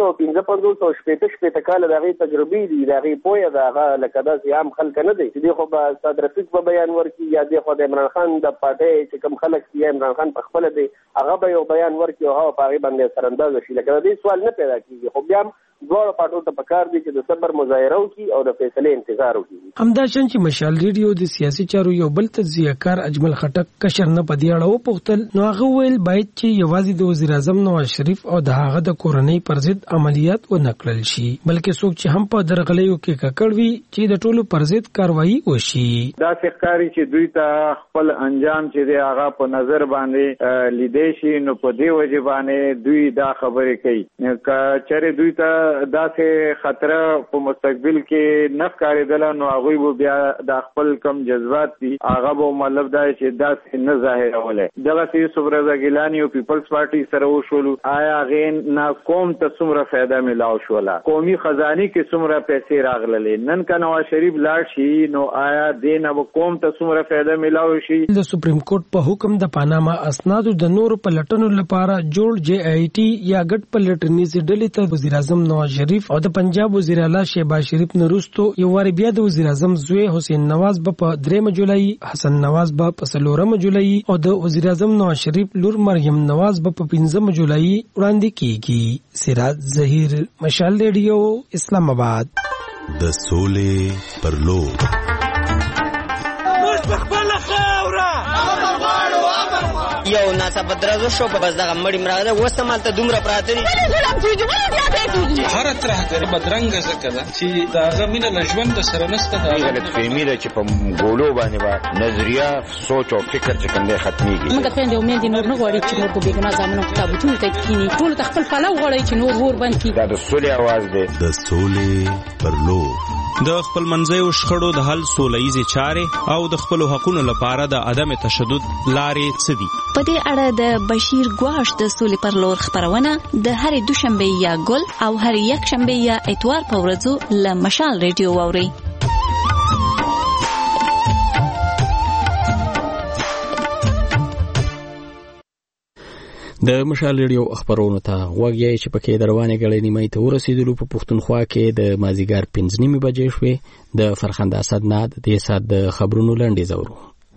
[SPEAKER 10] 555 شپته کال دا غي تجربې دي دا غي پوهه دا لکه دا عام خلک نه دي چې خو به سعد رفیق په بیان ورکړي یا د خو د عمران خان د پټې چې کوم خلک یې عمران خان په خپل دی هغه به یو بیان ورکړي او هغه په هغه باندې سرنداز شي. لکه دې سوال نه پیدا کیږي خو بیا دوه پټو ته پکار دي چې د صبر مظاهره وکړي او د فیصله انتظار وکړي.
[SPEAKER 22] همداشان چې مشال ریډیو د سیاسي چارو یو بل تجزیهکار اجمل خټک کشر نه پدیاړه و پختل نو هغه ویل باید چې یوازې د وزیر اعظم نواز شریف او د هغه د کورنۍ پر ضد عملیات و نکړل شي بلکې څوک چې هم په درغلیو کې ککړوي چې د ټولو پر ضد کاروایی وشي.
[SPEAKER 24] دا ښکاری چې دوی ته خپل انجام چې دی هغه په نظر باندې لیدې شي نو په دې وجه باندې دوی دا خبرې کوي چې دوی ته داسې خطر په مستقبل کې نه ښکارېدل نو هغه به بیا د خپل کم جذبات دي هغه به مطلب دا چې داسې نه ظاهرولای. دغه یوسف رضا ګیلانی او پیپلز پارټي سره وشولو آیا غین نا قوم ته څومره فائدہ ملاو شولا قومي خزاني کې څومره پیسې راغللې نن کا نواز شریف لاړ شي نو آیا دین او قوم ته څومره فائدہ ملاو شي.
[SPEAKER 22] د سپریم کورټ په حکم د پاناما اسنادو د نورو پلټنو لپاره جوړ جی آی ټي یا ګډ پلټنیز ډلې ته وزیر اعظم نواز شریف او د پنجاب وزیر اعلی شهباز شریف نورستو یو وار بیا د وزیر اعظم زوی حسین نواز په 3 جولای حسن نواز په 4 جولای او د وزیر اعظم نواز شریف لور مریم نواز په 15 جولای وړاندې کیږي. سراج ظهیر مشال ریډیو اسلام آباد.
[SPEAKER 19] د سولې پر لور
[SPEAKER 25] یو ناڅاپه درازو شو په بس دغه مړی مراغله وسمال ته دومره پراته دي
[SPEAKER 26] هر ترهګر بدرنګ زکه ده چې دا غمینه لژوند سره نسته دا
[SPEAKER 27] غلط فهمي ده چې په ګولو باندې با نظریه سوچ او فکر چې کوم ختميږي.
[SPEAKER 28] موږ ته د امید نور نه غواړي چې نور په بیګنا زمونږ کتابونه ته کینی ټول خپل پلاو غواړي چې نور ور باندې
[SPEAKER 27] دا د سولې आवाज ده.
[SPEAKER 19] د سولې پر لور
[SPEAKER 20] د خپل منځیو شخړو د حل سوله‌یزې چارې او د خپل حقوقو لپاره د عدم تشدد لارې څه دي.
[SPEAKER 29] په دې اړه د بشیر ګواش د سولې پر لور خبرونه د هرې دوشنبه یا ګل او هرې یک شنبه یا اتوار په ورځو له مشال ریډیو واورئ.
[SPEAKER 1] د مشال ریډیو خبرونو ته وګورئ چې پکې دروانې غړې نیمه ته ورسېدلو په پښتونخوا کې د مازیګر 5:30 بجې شوې. د فرخنده اسد نه د دې سات د خبرونو لاندې زورو.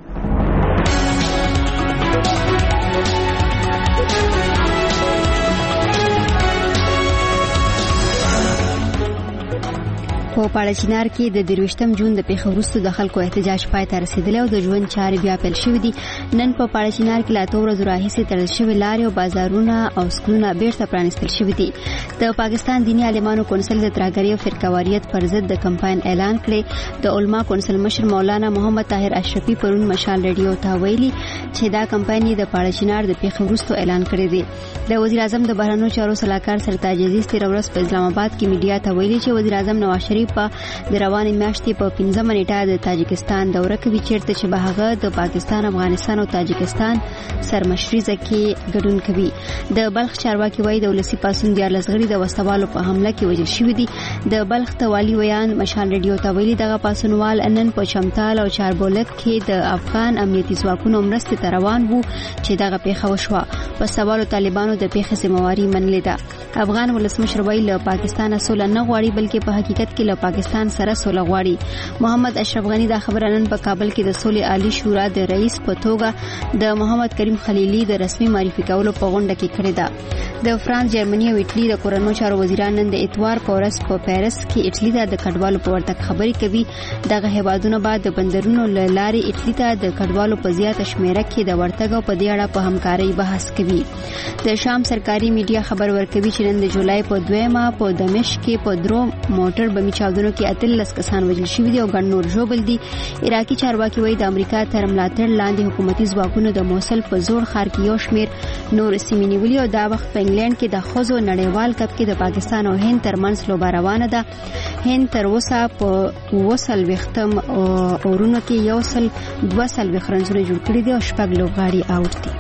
[SPEAKER 2] په پاړچینار کې د 23 جون د پیښو وروسته د خلکو احتجاج پای ته رسیدلی او د ژوند چارې بیا پیل شوې دي. نن په پاړچینار کې لا 2 ورځې راهیسې تړل شوې لارې او بازارونه او سکولونه بیرته پرانیستل شوي دي. د پاکستان دینی عالمانو کونسل د ترهګرۍ او فرقه‌واریت پر ضد د کمپاین اعلان کړی. د علما کونسل مشر مولانا محمد طاهر اشرفي پرون مشال ریډیو ته ویلي چې دا کمپاین د پاړچینار د پیښو وروسته اعلان کړی دی. د وزیر اعظم د بهرنیو چارو سلاکار سرتاج عزیز تیر ورځ په اسلام آباد کې میډیا ته ویلي چې وزیر اعظم نواز شریف په د روانې میاشتې په 15 نیټه د تاجکستان دوره کوي چیرته چې به هغه د پاکستان، افغانستان او تاجکستان سرمشریزه کې ګډون کوي. د بلخ چارواکي وایي د ولسی پاسون 14 غړي د وسوالو په حمله کې وژل شوي دي. د بلخ توالي ویان مشال ریډیو ته ویلي دغه پاسونوال نن په چمتال او چاربولک کې د افغان امنیتي ځواکونو مرستې ته روان وو چې دغه پیښه وشوه. وسوالو طالبانو د پیښې ذمہواری منلې ده. افغان ولسمشر وایي له پاکستان سوله نه غواړي بلکې په حقیقت کې له پاکستان سره سوله غواړي. محمد اشرف غنی دا خبره نن په کابل کې د سولې عالی شورا د رئیس په توګه د محمد کریم خلیلی د رسمي معرفي کولو په غونډه کې کړې ده. د فرانس، جرمني او ایټالي د کورنو چارو وزیران نن د اتوار په ورځ په پیرس کې ایټالي ته د کډوالو په ورتګ خبرې کوي. دغه هیوادونه بعد د بندرونو لارې ایټالي ته د کډوالو په زیاته شمیره کې د ورتګ او په دې اړه په همکارۍ بحث کوي. د شام سرکاري میډیا خبر ورکوي چې نن د جولای په 2 په دمشق کې په 3 موټر بمي چاودنو کې 13 کسان وژل شوي دي او ګڼ نور ژوبل دي. عراقي چارواکي وایي د امریکا تر ملاتړ لاندې حکومتي ځواکونو د موصل په زوړ ښار کې یو شمیر نور سیمې نیولې او دا وخت په انګلند کې د ښځو نړیوال کپ کې د پاکستان او هند ترمنځ لوبه روانه ده. هند تر اوسه په 20 اورونو کې 102 رنزونه جوړ کړي دي او 6 لوبغاړي آوټ دي.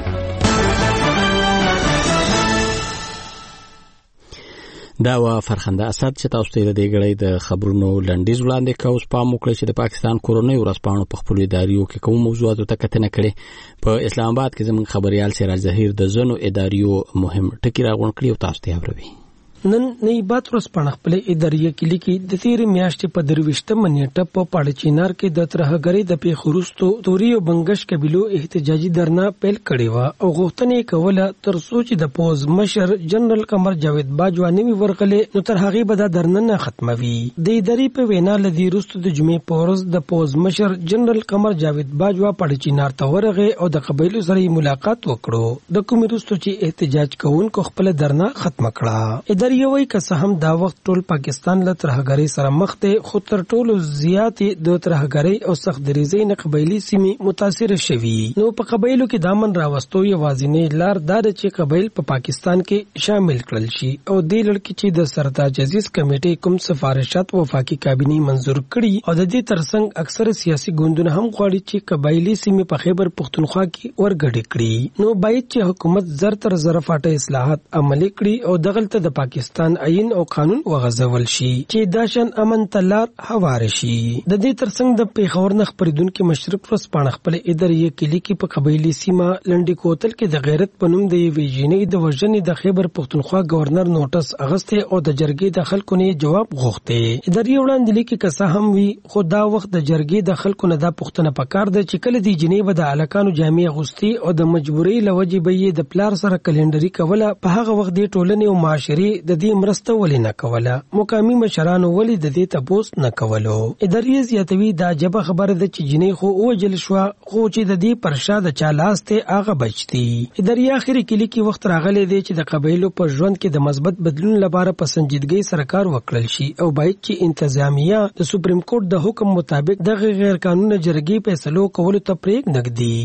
[SPEAKER 1] دا وا فرخنده اسد چې تاسو ته د دې غړې د خبرونو لنډیز وړاندې کوم سپام وکړي چې د پاکستان کورونی ورسپانو په خپل اداریو کې کوم موضوعاتو ته کتنه کړي. په اسلام آباد کې زموږ خبريال سراج ظهیر د زنو اداریو مهم ټکی راغون کړی او تاسو ته اورئ.
[SPEAKER 22] نن نیبات ورسپانه خپل اداریه کې لیکي د تیر میاشتې په 23 نیټه په پاړچینار کې د ترهګرۍ د پیښورستو توري او بنگش قبيلو احتجاجي درنا پیل کړی و او غوښتنې کوله تر سوچ د پوز مشر جنرال قمر جاوید باجوا نیمه ورغله نو تر هغه به د درنه نه ختموي. د اداري په وینا لدی رستو د جمعې پورز د پوز مشر جنرال قمر جاوید باجوا پاړچینار ته ورغه او د قبيلو سره ملاقات وکړو. د کومې رستو چې احتجاج کوونکو خپل درنه ختم کړه. یوي که هم دا وخت ټول پاکستان له ترهګرۍ سره مخ ته خو تر ټولو زیات د ترهګرۍ او سخت دریزۍ نه قبایلی سیمې متاثر شوي. نو په قبایلو کې دامن راوستو یوازینی لار دا چې قبایل په پاکستان کې شامل کړل شي او د لړکی چې د سرتاج عزیز کمیټې کوم سفارشات وفاقي کابینه منزور کړي او د دې ترڅنګ اکثر سیاسي ګوندونه هم غواړي چې قبایلی سیمې په خیبر پختونخوا کې ورګډې کړي. نو باید چې حکومت زر تر زر فاټه اصلاحات عملي کړي او دغلته د پاکستان عین او قانون وغځول شي چې داشن امن تلار هوار شي. د دې ترڅنګ د پیښور نخ پریدونکو مشرق ورسپانه خپل ادارې کې لیکي په قبایلی سیمه لنډی کوتل کې د غیرت پنوم د ویژنې د وژنې د خیبر پختونخوا گورنر نوټس اغسته او د جرګې د خلکو نه جواب غوښته. ادارې وړاندې لیکي که څه هم وي خو دا وخت د جرګې د خلکو نه دا پښتنه پکار ده چې کله دی جنیب د الکانو جامع غوستي او د مجبورۍ لوجې به د پلار سره کلندري کوله. په هغه وخت د ټولنې او معاشري د دې مرسته ولې نه کوله. مقامی مشرانو ولې د دې تپوس نه کولو. ادارې زیاتوي دا جبه خبره ده چې جنې خو اوجل شو خو چې د دې پرشا د چا لاس ته هغه بچتي. ادارې اخري کلی کې وخت راغلی دی چې د قبایلو په ژوند کې د مثبت بدلون لپاره په سنجیدګۍ سره کار وکړل شي او باید چې انتظامیه د سپریم کورټ د حکم مطابق د غیر قانوني جرګې فیصلو کولو ته پرېږدي.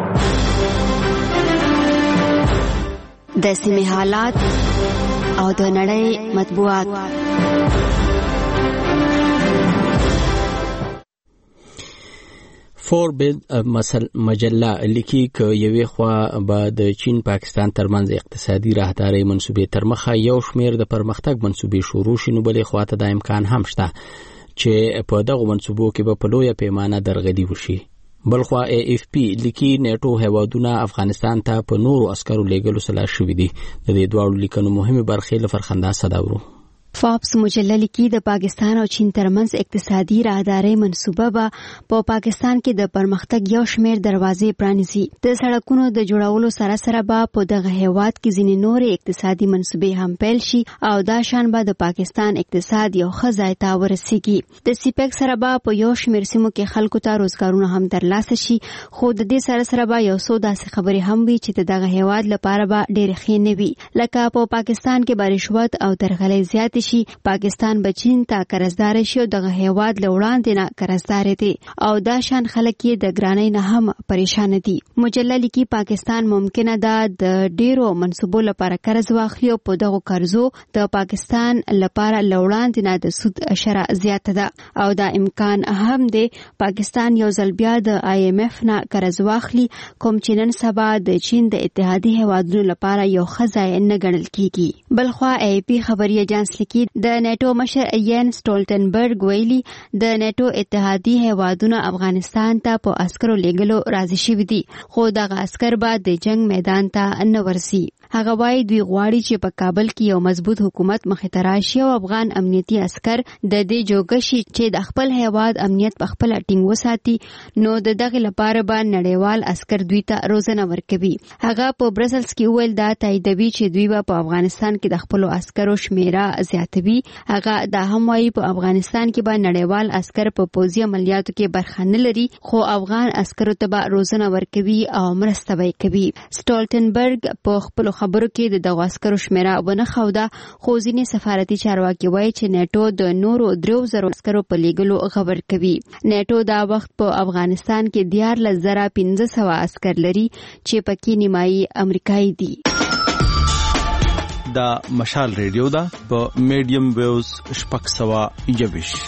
[SPEAKER 2] د سیمې حالات او د نړۍ مطبوعات.
[SPEAKER 1] فوربس مجله لیکي ک یوې خوا به د چین پاکستان ترمنځ اقتصادي راهداري منسوبې تر مخه یو شمیر د پرمختګ منسوبې شروع شي نو بلې خواته د امکان هم شته چې په دغه منسوبو کې به په لویه پیمانه درغلي وشي. بلخوا AFP لیکي نیټو هیوادونه افغانستان ته په نورو عسکرو لیږلو سلا شوي دي. د دې دواړو لیکنو مهمه برخې له فرخنده صداورو.
[SPEAKER 2] فابس مجله لیکي د پاکستان او چین ترمنځ اقتصادي راهدارۍ منصوبه به په پاکستان کې د پرمختګ یو شمېر دروازې پرانیزي. د سړکونو د جوړولو سره سره به په دغه هیواد کې ځینې نورې اقتصادي منصوبې هم پیل شي او دا شان به د پاکستان اقتصاد یو ښه ځای ته ورسیږي. د سیپیک سره به په یو شمېر سیمو کې خلکو ته روزګارونه هم ترلاسه شي، خو د دې سره سره به یو څو داسې خبرې هم وي چې د دغه هیواد لپاره به ډېرې ښې نه وي، لکه په پاکستان کې به رشوت او درغلۍ زیاتې شي، پاکستان به چین ته قرضدار شي او دغه هیواد له وړاندې نه قرضدار دي او دا شان خلک یې د ګرانۍ نه هم پریشان دي. مجله لیکي پاکستان ممکنه ده د ډیرو منصوبو لپاره قرض واخلي او په دغه قرضو د پاکستان لپاره له وړاندې نه د سود شرح زیاته ده او دا امکان هم دی پاکستان یو ځل بیا د IMF نه قرض واخلي، کوم چې نن سبا د چین د اتحادي هیوادونو لپاره یو ښه ځای نه ګڼل کیږي. بلخوا AP خبري ایجنس لیکي د نیټو مشر یان سټولټنبرګ ویلي د نیټو اتحادي هیوادونه افغانستان ته په عسکرو لیږلو راضي شوي دي، خو دغه عسکر به د جنگ میدان ته نه ورسي. هغه وايي دوی غواړي چې په کابل کې یو مضبوط حکومت مخې ته راشي او افغان امنیتي عسکر د دې جوګه شي چې د خپل هیواد امنیت په خپل ټینګ وساتي، نو د دغه لپاره به نړیوال عسکر دوی ته روزنه ورکوي. هغه په برسلز کې ویل دا تاییدوي چې دوی به په افغانستان کې د خپل عسکرو شمیره زیاتوي. هغه دا هم وايي په افغانستان کې به نړیوال عسکر په پوځي عملیاتو کې برخه نه لري، خو افغان عسکرو ته به روزنه ورکوي او مرسته به کوي. سټولټنبرګ په خپل خبرو کې د دغه عسکرو شمیره ونه خوده، خو ځینې سفارتي چارواکي وایي چې نیټو د نورو 3000 عسکرو په لیږلو خبر کوي. نیټو دا وخت په افغانستان کې 14500 عسکر لري چې پکې نیمایي امریکایي دي.
[SPEAKER 21] دا مشال ریډیو دا په میډیم ویوز 621.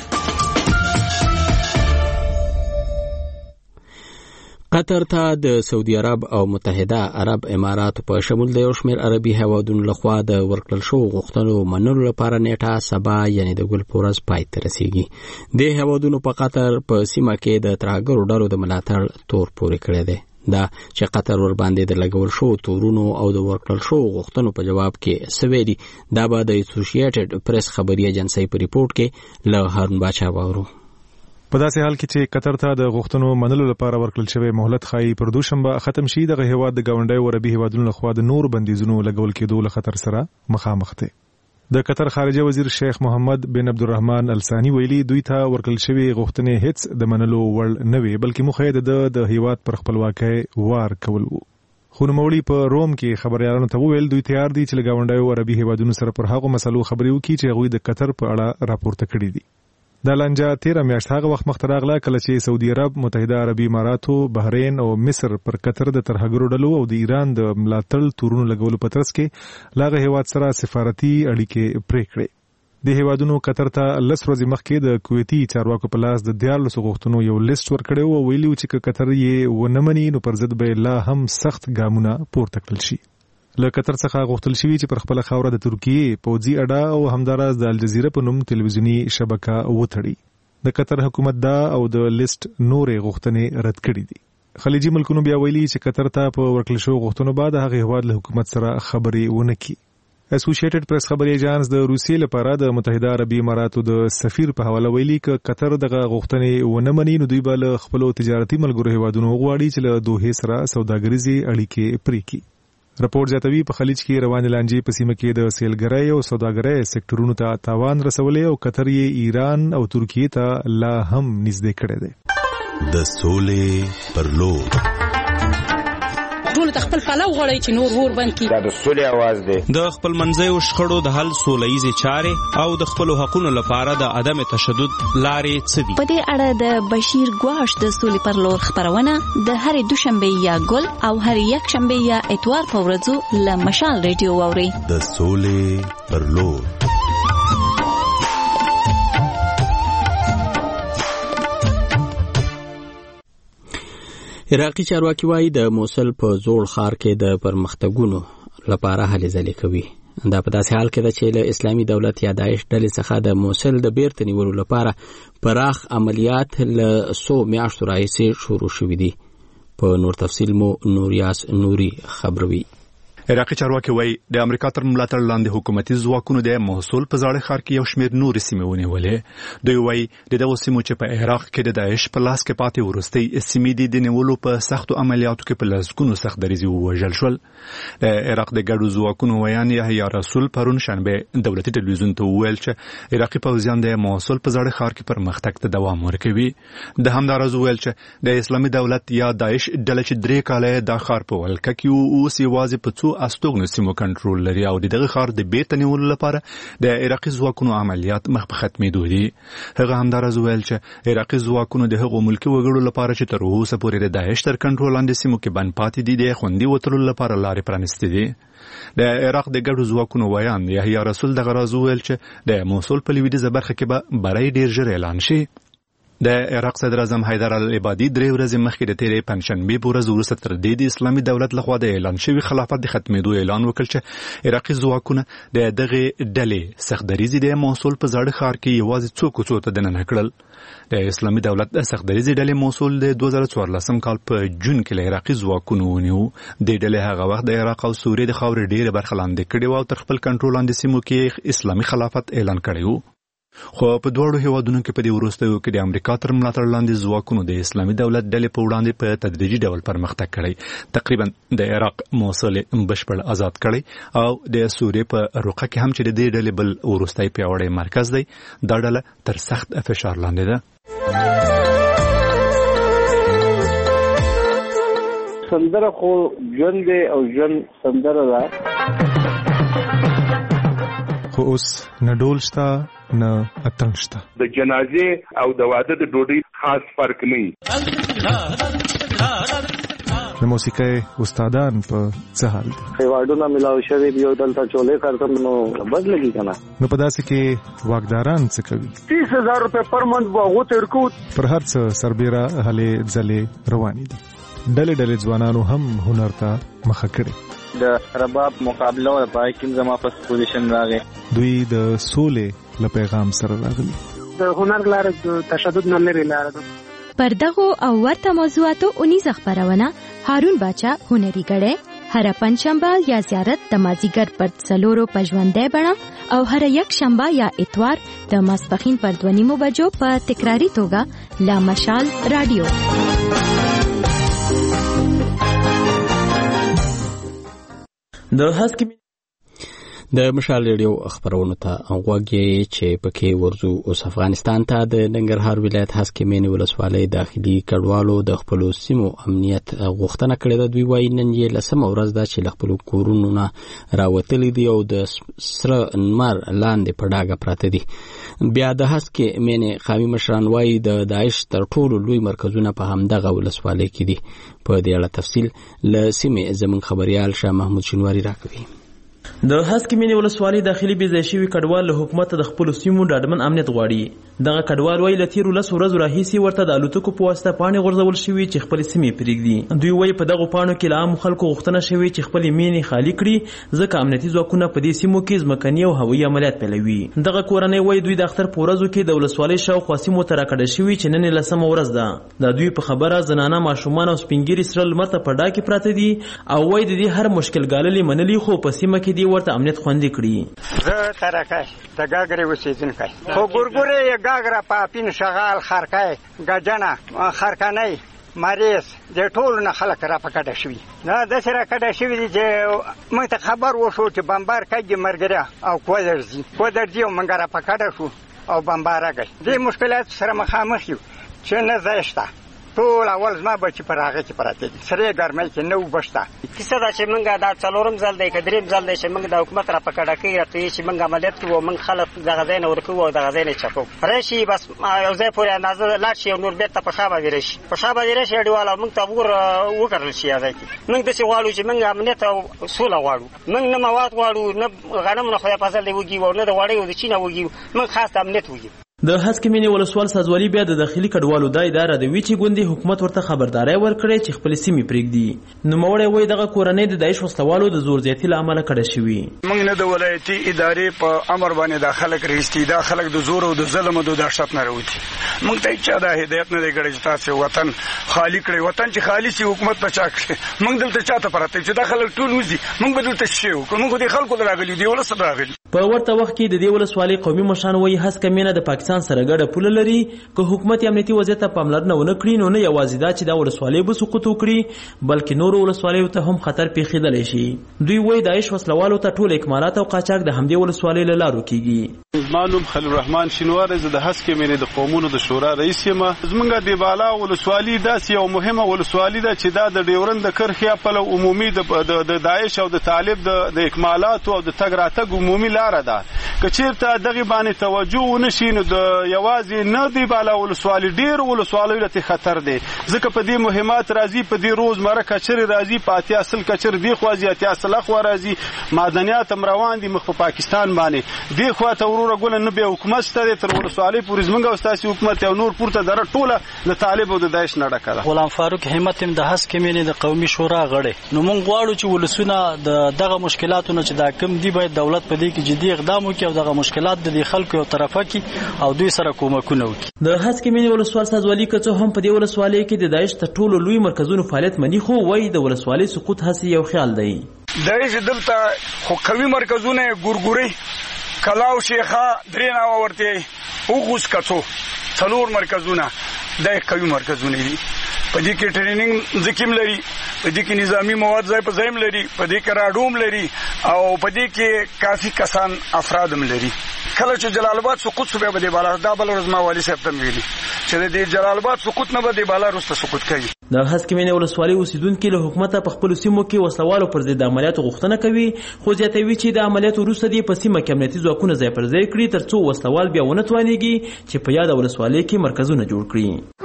[SPEAKER 1] قطر ته د سعودي عرب او متحده عرب امارات په شمول د یو شمېر عربي هیوادونو لخوا د ورکړل شوو غوښتنو منلو لپاره نیټه سبا یعنی د ګل په ورځ پای ته رسیږي. د هیوادونو په قطر په سیمه کې د ترهګرو ډلو د ملاتړ تور پورې کړی دی. دا چې قطر ور باندې د لګول شو تورونو او د ورکړل شو غوښتنو په جواب کې سویدي، دا به د اسوسییټډ پریس خبري ایجنسی په ریپورت کې له هارون باچا واورو.
[SPEAKER 4] په داسې حال کې چې قطر ته د غوښتنو منلو لپاره ورکړل شوی مهلت خایي پر دوشنبه ختم شي، دغه هیواد د ګاونډیو عربي هیوادونو لخوا د نور بندیزونو لګول کېدو له خطر سره مخامخ دی. د قطر خارجه وزیر شیخ محمد بن عبدالرحمن الثاني ویلي دوی ته ورکړل شوی غوښتنې هیڅ د منلو وړ نه وي، بلکې مخه د هیواد پر خپلواکۍ وار کول وو. خو نوموړي په روم کې خبريالانو ته وویل دوی تیار دي چې له ګاونډیو عربي هیوادونو سره پر هغو مسلو خبرې وکړي چې هغوی د قطر په اړه راپورته کړي دي. دا لانجه 13 میاشت هغه وخت مخ ته راغله کله چې سعودي عرب، متحده عربي اماراتو، بحرین او مصر پر قطر د ترهګرو ډلو او د ایران د ملاتړ تورونو لګولو په ترڅ کې لاغه هیواد سره سفارتي اړیکې پرې کړې. د هیوادونو قطر ته 10 ورځې مخکې د کویتي چارواکو په لاس د 14 غوښتنو یو لیست ورکړی او ویلي چې قطر یې ونه مني نو پر ضد به لا هم سخت ګامونه پورته کړل شي. له قطر څخه غوښتل شوی چې پر خپل خاوره د ترکیې پوځي اډه او همداراز د الجزیره په نوم تلویزیونی شبکه وتړي. د قطر حکومت دا او د لیست نورې غوښتنې رد کړې دي. خلیجي ملکونو بیا ویلي چې قطر ته په ورکړل شوو غوښتنو بعد هغه هیواد له حکومت سره خبرې ونه کړي. اسوسییټډ پریس خبري ایجنس د روسیې لپاره د متحده عربي اماراتو د سفیر په حواله ویلي چې قطر دغه غوښتنې ونه مني نو دوی به له خپل تجارتي ملګرو هیوادونو غواړي چې له دوه سره سوداګریزي اړیکې پرې کړي. راپور زیاتوي په خلیج کې روانې لانجې په سیمه کې د سیلګرۍ او سوداګرۍ سکتورونو ته تاوان رسولې او قطر یې ایران او ترکیې ته لا هم نږدې کړی دی.
[SPEAKER 19] د سولې پر لور
[SPEAKER 28] ټول خپل پلو غړی چې نور ور بند کی
[SPEAKER 27] دا د سولې आवाज دی.
[SPEAKER 21] د خپل منځي او شخړو د حل سولهیزي چارې او د خپل حقوقو لپاره د عدم تشدد لارې څه دي.
[SPEAKER 29] په دې اړه د بشیر ګواش د سولې پر لور خبرونه د هر دوشنبه یا ګل او هر یک شنبه یا اتوار په ورځو له مشال ریډیو واوري.
[SPEAKER 19] د سولې پر لور
[SPEAKER 1] عراقي چارواکي وايي د موصل په زوړ ښار کې د پرمختګونو لپاره هلې ځلې کوي. دا په داسې حال کې ده چې له اسلامي دولت یا داعش ډلې څخه د موصل د بیرته نیولو لپاره پراخ عملیات له 100 میاشتو راهیسې شروع شوي دي. په نور تفصیل مو نوریاس نوري خبروي.
[SPEAKER 6] عراقي چارواکي وایي د امریکا تر ملاتړ لاندې حکومتي ځواکونو د موصل په زاړه ښار کې یو شمېر نورې سیمې ونیولې. دوی وایي د دغو سیمو چې په عراق کې د داعش په لاس کې پاتې وروستۍ سیمې دي د نیولو په سختو عملیاتو کې په لسګونو سخت دریځي ووژل شول. د عراق د ګډو ځواکونو ویان یحیی رسول پرون شنبه دولتي ټلویزیون ته وویل چې عراقي پوځیان د موصل په زاړه ښار کې پرمختګ ته دوام ورکوي. د همداراز وویل چې د اسلامي دولت یا داعش ډله چې 3 کاله د ښار په ولکه کې اوس یوازې په څو استوګنو سیمو کنټرول لري او دغه ښار د بیرته نیولو لپاره د عراقي ځواکونو عملیات مخ په ختمېدو دي. هغه همداراز ویل چې عراقي ځواکونو د هغو ملکي وګړو لپاره چې تر اوسه پورې د داعش تر کنټرول لاندې سیمو کې بند پاتې دي د خوندي وتلو لپاره لارې پرانیستې دي. د عراق د ګډو ځواکونو ویان یحیی رسول دغه راز ویل چې د موصل په لویدیځه برخه کې به بری ډیر ژر اعلان شي. د عراق صدر اعظم حیدر العبادي 3 ورځې مخکې د تیرې پنځشنبې په ورځ وروسته تر دې د اسلامي دولت لخوا د اعلان شوي خلافت د ختمېدو اعلان وکړ چې عراقي ځواکونه د دغه ډلې سخت دریځي د موصل په زاړه ښار کې یوازې څو کوڅو ته دننه کړل. د اسلامي دولت د سخت دریځي ډلې موصل د 2014 کال په جون کې له عراقي ځواکونو ونیو. د ډلې هغه وخت د عراق او سوریې د خاورې ډېره برخه لاندې کړې وه او تر خپل کنټرول لاندې سیمو کې اسلامي خلافت اعلان کړی و. خو په دواړو هیوادونو کې په دې وروستیو کې د امریکا تر ملاتړ لاندې ځواکونو د اسلامي دولت ډلې په وړاندې په تدریجي ډول پرمختګ کړی. تقریبا د عراق موصل بشپړ آزاد کړی او د سوریې په رقه کې هم چې د دې ډلې بل وروستی پیاوړی مرکز دی دا ډله تر سخت فشار لاندې ده.
[SPEAKER 24] سندره خو ژوند دی او ژوند سندره ده.
[SPEAKER 4] خو اوس نه ډول شته نه اتنګ شته.
[SPEAKER 3] د جنازې او د واده د ډوډۍ خاص فرق نه وي.
[SPEAKER 4] د موسیقۍ استادان په څه حال دي؟
[SPEAKER 24] ایوارډونه ملاو شوي دي او دلته چولې کارتم نو بد لګي کنه.
[SPEAKER 4] نو په داسې کې واکداران څه کوي؟
[SPEAKER 23] 30,000 روپے پر منت به هغو ته ورکو.
[SPEAKER 4] پر هر څه سربیره هلې ځلې روانې دي. ډلې ډلې ځوانانو هم هنر ته مخه کړې.
[SPEAKER 7] د رباب مقابله او پای کې زما په پوزیشن راغی.
[SPEAKER 4] دوی د سولې له پیغام سره راغلي.
[SPEAKER 23] د هنر لاره د تشدد نه لري لاره ده.
[SPEAKER 8] پر دغو او ورته موضوعاتو اونیزه خبرونه هارون باچا هنري غړې هر پنځشنبه یا زیارت د مازیګر پر 4 په ژوندۍ بڼه او هر یک شنبه یا اتوار د ماسپخین پر 2 بجو په تکراری توګه لا مشال رادیو.
[SPEAKER 1] د مشال ریډیو خبرونو ته غوږی چې پکې ورزو اوس افغانستان ته د ننګرهار ولایت هسکې مینې ولسوالۍ داخلي کډوالو د خپل سیمو امنیت غوښتنه کړې ده. دوی وایي نن یې لسمه ورځ ده چې له خپل کورونو نه راوتلي دي او د سره نمر لاندې په ډاګه پراته دي. بیا د هسکې مینې قومي مشران وایي د داعش تر ټولو لوی مرکزونه په همدغه ولسوالۍ کې دي. په دې اړه تفصیل له سیمې زموږ خبريال شاه محمود شینواری راکوي.
[SPEAKER 11] د هسکې مینې ولسوالۍ داخلي بېځای شوي کډوال له حکومت د خپلو سیمو ډاډمن امنیت غواړي. دغه کډوال وایي له تېرو 10 ورځو راهیسې ورته د الوتکو په واسطه پاڼې غورځول شوي چې خپلې سیمې پرېږدي. دوی وایي په دغو پاڼو کې له عامو خلکو غوښتنه شوې چې خپلې مینې خالي کړي ځکه امنیتي ځواکونه په دې سیمو کې ځمکني او هوایي عملیات پیلوي. دغه کورنۍ وایي دوی د اختر په ورځو کې د ولسوالۍ شاوخوا سیمو ته راکډه شوي چې نن یې 10مه ورځ ده. د دوی په خبره زنانه ماشومان او سپینګیري سره لمر ته په ډاګ کې پراته دي او وایي د دې هر مشکل ګاللې منلي خو په سیمه کې دی ورته امنیت خوندي کړي.
[SPEAKER 12] زه ترکه د ګاګرې اوسېدونکی خو ګورګورې یې ګاګره پاپین شغال خرکای ګجنه خرکانۍ مریض د ټولو نه خلک را پکډه شوي. دا داسې را کډه شوي دي چې موږ ته خبر وشو چې بمبار کوي مرګریا او کودرځي او موږ را پکډه شو او بمبار راغی. دې مشکلات سره مخامخ یو چې نه ځای شته. ټول اول زما بچي پر هغه کې پراته دي سره ګرمۍ کې نو بشته.
[SPEAKER 13] کیسه دا چې موږ دا 4م ځل دی که 3م ځل دی چې موږ د حکومت را پکړه کوي راته چې موږ عملیات کوو موږ خلک دغه ځای نه ورکوو او دغه ځای نه چپو راشي بس یو ځای پورې اندازه لاړ شي او نور بیرته په شا باندې راشي په شا باندې راشي اډواله موږ ته وکړل شي ځای کې موږ داسې غواړو چې موږ امنیت او سوله غواړو. موږ نه مواد غواړو نه غنم نه خدای فضل دی وږي او نه د وړیو د چینه وږي موږ خاص امنیت وږي.
[SPEAKER 11] د هسکمینې ولسوال سازوالي بیا د داخلي کډوالو د اداره د وی چې ګوندي حکومت ورته خبرداري ورکړي چې خپل سیمې پرېږدي. نوموړی وایي دغه کورنۍ د داعش وسلوالو د زور زیاتي له امله کډه شوي.
[SPEAKER 23] موږ نه د ولایتي ادارې په امر باندې د خلک رېستي دا خلک د زور او د ظلم او د دهشت نه راوځي. موږ ته چا د هدایت نه دی کړی چې تاسو وطن خالی کړئ. وطن چې خالی شي حکومت په چا کړي. موږ دلته چاته پراته چې دا خلک ټول وځي. موږ بدلته شي موږ د خلکو راغلي دی ولس راغلي. په
[SPEAKER 11] ورته وخت کې د دې ولسوالۍ قومي مشران وایي هسکمینه د پاکستان سره ګډه پوله لري. که حکومت امنیتي وضعیت ته پاملرنه ونه کړي نو نه یوازې دا چې دا ولسوالۍ به سقوط وکړي بلکې نورو ولسوالیو ته هم خطر پیښیدلی شي. دوی وایي داعش وسلوالو ته ټول اکمالات او قاچاق د همدې ولسوالۍ له لارو کیږي.
[SPEAKER 5] زما نوم خلیل الرحمن شینوار زه د هسکمینې د قومونو د شورا رئیس یم. زمونږ د بالا ولسوالۍ داسې یو مهمه ولسوالۍ ده چې دا د ډیورند د کرښې په عمومي د داعش او د طالب د اکمالات او د تګ راتګ عمومي لار ده. که چیرته دغه باندې توجه ونشي نو د یوازې نه دی بالا ولسوالۍ ډیر ولسوالۍ لته خطر دی. ځکه په دې مهمات راځي په دې روزمره کچر راځي په اتیا اصل کچر دی خو اتیا اصل خو راځي معدنیات روان دي مخ په پاکستان باندې دی خو ته وروره ګول نه به حکومت ستاره تر ولسوالۍ پورې زمونږ استاسي حکومت او نور پورته دره ټوله د طالب او د داعش نه ډکه ده.
[SPEAKER 9] غلام فاروق همت هم د هسکمینې د قومي شورا غړی. نو مونږ غواړو چې ولسونه دغه مشکلاتونه چې دا کم دي باید دولت په دې کې جدي اقدام وکړي او دغه مشکلات د خلکو یو طرفه کې او دوی سره کومکونه وکړي.
[SPEAKER 11] د هسکمینې ولسوال سازوالي کڅو هم په دې ولسوالۍ کې د داعش تر ټولو لوی مرکزونو فعالیت مني خو وایي د ولسوالۍ سقوط هسې یو خیال دی.
[SPEAKER 23] داعش دلته خو قوي مرکزونه ګورګوري کلاو شیخه درې ناوه ورته وغوس کڅو څلور مرکزونه د قوي مرکزونه دي. په دې کې ټریننګ ځکیم لري په دې کې نظامی مواد ځای په ځایم لري په دې کې راډوم لري او په دې کې کافي کسان افرادم لري. کله چې جلال آباد سقوط شو به د بالا دا بل ورځ ما والی صاحب ته ویلي چې د جلال آباد سقوط نه به د بالا وروسته سقوط کوي.
[SPEAKER 11] د هسکمینې ولسوالۍ اوسیدونکو له حکومت په خپل سیمو کې وسلوالو پر ضد عملیاتو غوښتنه کوي خو زیاتوي چې د عملیاتو وروسته د په سیمه کې امنیتي ځواکونه ځای پر ځای کړي ترڅو وسلوال بیا ونه توانیږي چې په یاد ولسوالۍ کې مرکزونه جوړ کړي.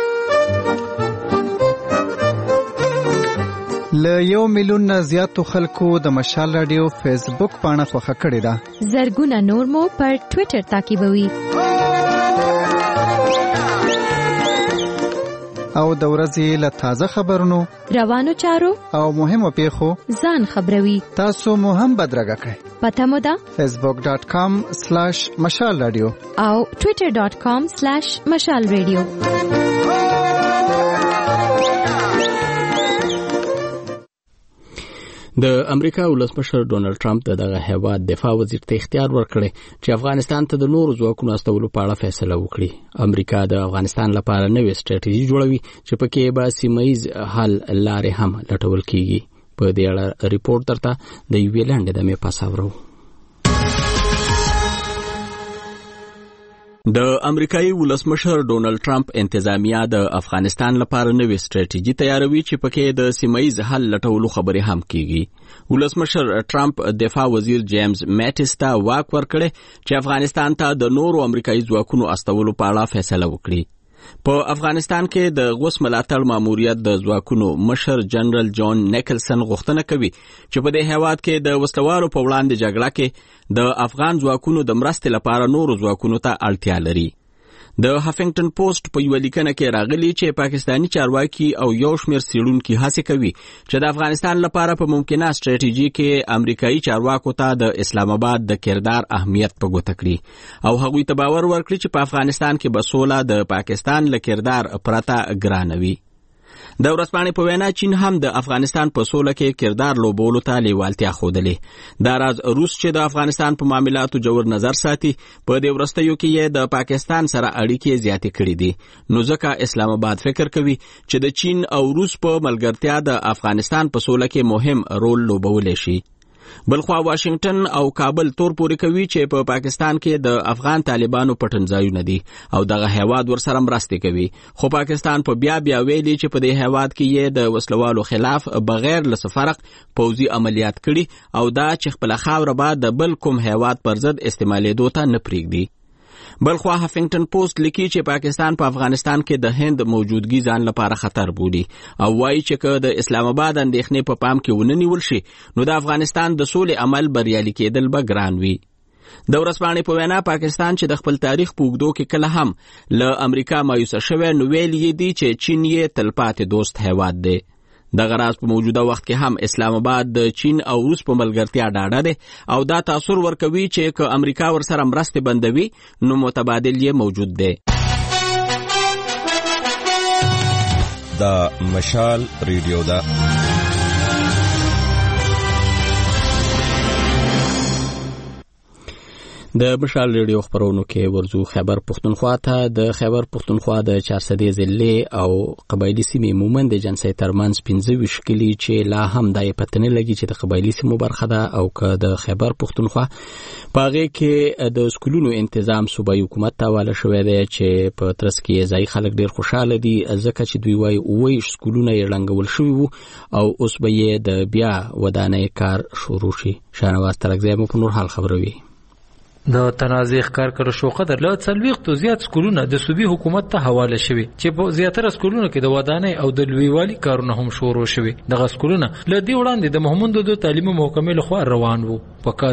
[SPEAKER 10] له 1 میلیون نه زیاتو خلکو د مشال رادیو فیسبوک پاڼه خوښه کړې ده.
[SPEAKER 8] زرګونه نور مو پر ټوئیټر تعقیبوي
[SPEAKER 10] او د ورځې له تازه خبرونو
[SPEAKER 8] روانو چارو
[SPEAKER 10] او مهمو پیښو
[SPEAKER 8] ځان خبروي.
[SPEAKER 10] تاسو مو هم بدرګه کړئ.
[SPEAKER 8] پته مو ده
[SPEAKER 10] facebook.com/مشال رادیو
[SPEAKER 8] او twitter.com/مشال رادیو.
[SPEAKER 1] د امریکا ولسمشر ډونالد ټرمپ دغه هیواد دفاع وزیر ته اختیار ورکړي چې افغانستان ته د نورو ځواکونو استولو په اړه فیصله وکړي. امریکا د افغانستان لپاره نوې سټریټیژي جوړوي چې پکې به سیمه‌ییز حل لارې هم لټول کیږي. په دې اړه ریپورت درته د یوې لنډې دمې پاساورو. د امریکایي ولسمشر ډونالد ټرمپ انتظامیه د افغانستان لپاره نوې سټریټیژي تیاروي چې پکې د سیمه‌ییز حل لټولو خبرې هم کیږي. ولسمشر ټرمپ دفاع وزیر جیمز میټس ته واک ورکړي چې افغانستان ته د نورو امریکایي ځواکونو استولو په اړه فیصله وکړي. په افغانستان کې د غوث ملاتړ ماموریت د ځواکونو مشر جنرال جان نیکلسن غوښتنه کوي چې په دې هیواد کې د وسلوالو په وړاندې جګړه کې د افغان ځواکونو د مرستې لپاره نورو ځواکونو ته اړتیا لري. د هافنګټن پوسټ په یو لیکنه کې راغلی چې پاکستانی چارواکي او یو شمېر څېړونکي هڅه کوي چې د افغانستان لپاره په ممکنه سټریټیژي کې امریکایي چارواکو ته د اسلام آباد د کردار اهمیت په ګوته کړي او هغوی ته باور ورکړي چې په افغانستان کې به سوله د پاکستان له کردار پرته ګرانه وي. د ورځپاڼې په وینا چین هم د افغانستان په سوله کې کردار لوبولو ته لیوالتیا ښودلې. دا راز روس چې د افغانستان په معاملاتو جوړ نظر ساتي په دې وروستیو کې یې د پاکستان سره اړیکې زیاتې کړې دي. نو ځکه اسلام آباد فکر کوي چې د چین او روس په ملګرتیا د افغانستان په سوله کې مهم رول لوبولی شي. بلخوا واشنگټن او کابل تور پورې کوي چې په پاکستان کې د افغان طالبانو پټنځایونه دي او دغه هیواد ورسره مرستې کوي. خو پاکستان په بیا ویلي چې په دې هیواد کې یې د وسلوالو خلاف بغیر له فرق پوځي عملیات کړي او دا چې خپل خاوره به د بل کوم هیواد پر ضد استعمالېدو ته نه پرېږدي. بلخوا هافنګټن پوسټ لیکي چې پاکستان په افغانستان کې د هند موجودګي ځان لپاره خطر بولي او وایي چې که د اسلام آباد اندېښنې په پام کې ونه نیول شي نو د افغانستان د سولې عمل بریالي کېدل به ګران وي. د ورځپاڼې په وینا پاکستان چې د خپل تاریخ په اوږدو کې کله هم له امریکا مایوسه شوی نو ویل یې دي چې چین یې تلپاتې دوست هیواد دی. دغه راز په موجوده وخت کې هم اسلام آباد د چین او روس په ملګرتیا ډاډه دی او دا تاثر ورکوي چې که امریکا ورسره مرستې بندوي نو متبادل یې موجود دی.
[SPEAKER 14] دا مشال ریډیو ده.
[SPEAKER 1] د مشال ریډیو خبرونو کې ورزو خیبر پختونخوا ته. د خیبر پختونخوا د 400 ضلع او قبایلی سیمې مومند جنسي ترمنځ 15 کلی چې لا هم د پتنې لګي چې د قبایلی سیمو برخه ده او که د خیبر پختونخوا پاغه کې د سکولونو تنظیم صوبایي حکومت ته حواله شوی دی چې په ترڅ کې ځای خلک ډیر خوشاله دي ځکه چې دوی وایي سکولونه یې لنګول شوی وو او اوس به یې د بیا ودانۍ کار شروع شي. شانواز ترکزی مو په نور حال خبروي.
[SPEAKER 15] د تنازع ښکار کړو شو قدر له 40 زیات سکولونه د صوبې حکومت ته حواله شوي چې په زیاتره سکولونو کې د ودانۍ او د لویوالي کارونه هم شروع شوي. دغه سکولونه له دې وړاندې د محمد د تعلیمي محکمې لخوا روان وو. په کال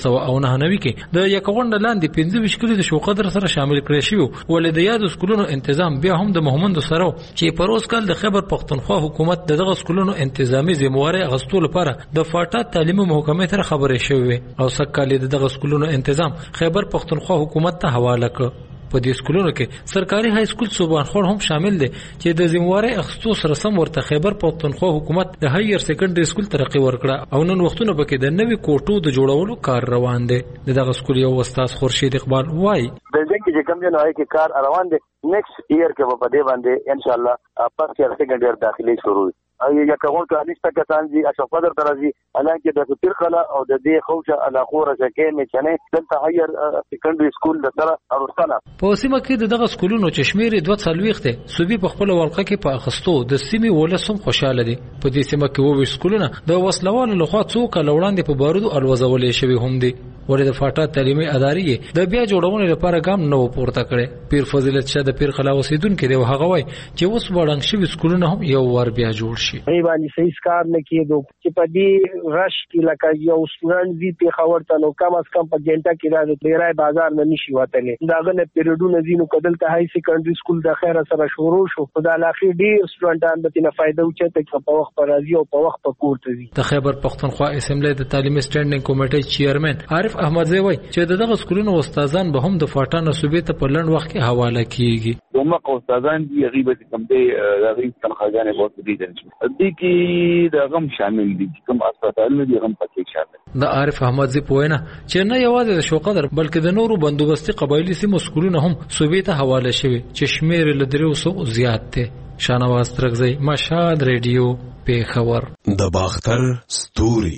[SPEAKER 15] 1999 کې د یکغونډه لاندې 15 کلی د شو قدر سره شامل کړي شو ولې د یاد سکولونو تنظیم بیا هم د محمد سره چې پروس کال د خیبر پختونخوا حکومت دغه سکولونو تنظیمي ذمہواری اغستو لپاره د فاټا تعلیمي محکمې ته خبرې شوې او سکهاله دغه سکولونو تنظیم خیبر پختونخوا حکومت ته حواله کړ. په دې سکولونو کې سرکاري های سکول صوبانخور هم شامل دي چې د ذمہواری اخستو سره سم ورته خیبر پختونخوا حکومت د هایر سیکنډري سکول ترقی ورکړه او نن وختونه پکې د نوې کوټو د جوړولو کار روان دی. دغه سکول یو استاد خورشید اقبال وایي
[SPEAKER 16] بلډینګ کې کوم ځای نه کې کار روان دی. نیکسټ ایئر کې په دې باندې ان شاء الله فرست ایئر سیکنډ ایئر داخلي شروع یا کوم کاري څنګه څنګه اشرف قدر ترازی الان کې د ترخلا او د دې خوشا علاقه راځي مې چنه دلته هایر سیکنډري سکول د سره ارستانه
[SPEAKER 15] په سیمه کې دغه سکولونو چې شمیر 240 ته صوبې په خپل ورقه کې په اخستو د سیمې ولسم خوشاله دي. په دې سیمه کې وو سکولونه د وسلوالو لخوا څوک لوړاندې په بارودو الوزولې شوی هم دي. ولې د فاټا تعلیمي ادارې د بیا جوړونې لپاره ګام نو پورته کړي. پیر فضیلت شه د پیر خلا اوسیدونکو دی هغه وای چې اوس وړاندې شوی سکولونه هم یو ور بیا جوړ شي.
[SPEAKER 17] ای باندې صحیح کار نه کېدو چې په دې رش کې لکه یو سټوډنټ دی په خبرته نو کم از کم په ګنټه کې راځي ډیرای بازار نه نشي وته داغه نه پیریډونه زینو کدل ته هاي سیکنډري سکول د خیره سره شروع شو. خدای لاخي ډیر سټوډنټان به نه فائدہ وچته چې په وخت پر راځي او په وخت په کور ته ځي.
[SPEAKER 15] د خیبر پختونخوا اسمبلی د تعلیمي سټینډینګ کمیټې چیرمن عارف احمد زوی وای چې دغه سکولونو استادان به هم د فاټا صوبې ته په لړ وخت کې حواله کیږي.
[SPEAKER 18] دومره استادان دي غیبت کم دی غیب تنخواهانه بہت دي دي کې د غم شامل دي کوم اسپیټال دي غم پکې شامل.
[SPEAKER 15] د عارف احمد زی پوینه چې نه یوازې د شو قدر بلکې د نورو بندوبستي قبایلی سیمو سکولونه هم صوبې ته حواله شوي چې شمیر له 300 زیات دي. شانواز ترکزی مشهد ریډیو پیښور.
[SPEAKER 14] د باختر ستوري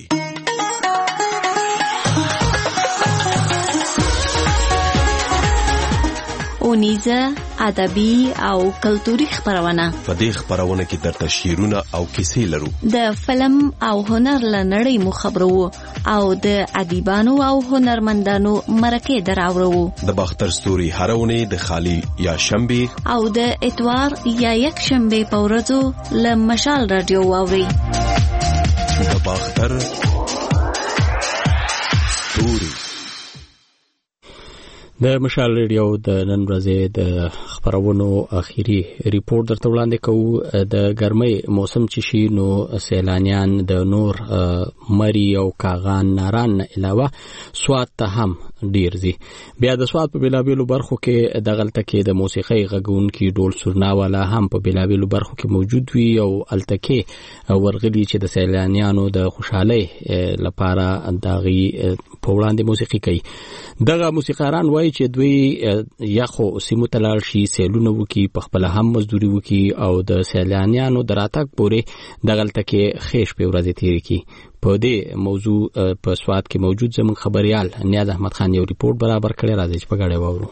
[SPEAKER 29] اونیزه ادبي او کلتوري خبرونه.
[SPEAKER 14] په دې خبرونه کې درته شعرونه او کیسې لرو.
[SPEAKER 29] د فلم او هنر لنړۍ مو خبرو او د ادیبانو او هنرمندانو مرکه دراوړو.
[SPEAKER 14] د باختر ستوري هرونه د خالی یا شنبه
[SPEAKER 29] او د اتوار یا یک شنبه په ورځو له مشال رادیو واوري.
[SPEAKER 14] د باختر ستوري
[SPEAKER 1] د مشال ریډیو د نن ورځې د خبرونو اخیری ریپورت درته وړاندې کوو. د ګرمۍ موسم چې شي نو سیلانیان د نور مری او کاغان ناران نه علاوه سوات ته هم ډیر ځي. بیا د سوات په بلابلو برخو کې دغلته کې د موسیقۍ غږونکي ډول سورنا والا هم په بلابلو برخو کې موجود وي او التکه ورغلي چې د سیلانیانو د خوشحالۍ لپاره داغي په وړاندې موسیقي کوي. دغه موسیقاران وایي چې دوی یخو سیمو ته لاړ شي سیلونه وکي په خپل هم مزدوري وکي او د سیلانیانو دراتک پورې دغلته کې خېش په ورځې تیر کی. په دې موضوع په سوات کې موجود زموږ خبريال نیاز احمد خان یو ریپورت برابر کړی راځي چې په غاړه وورو.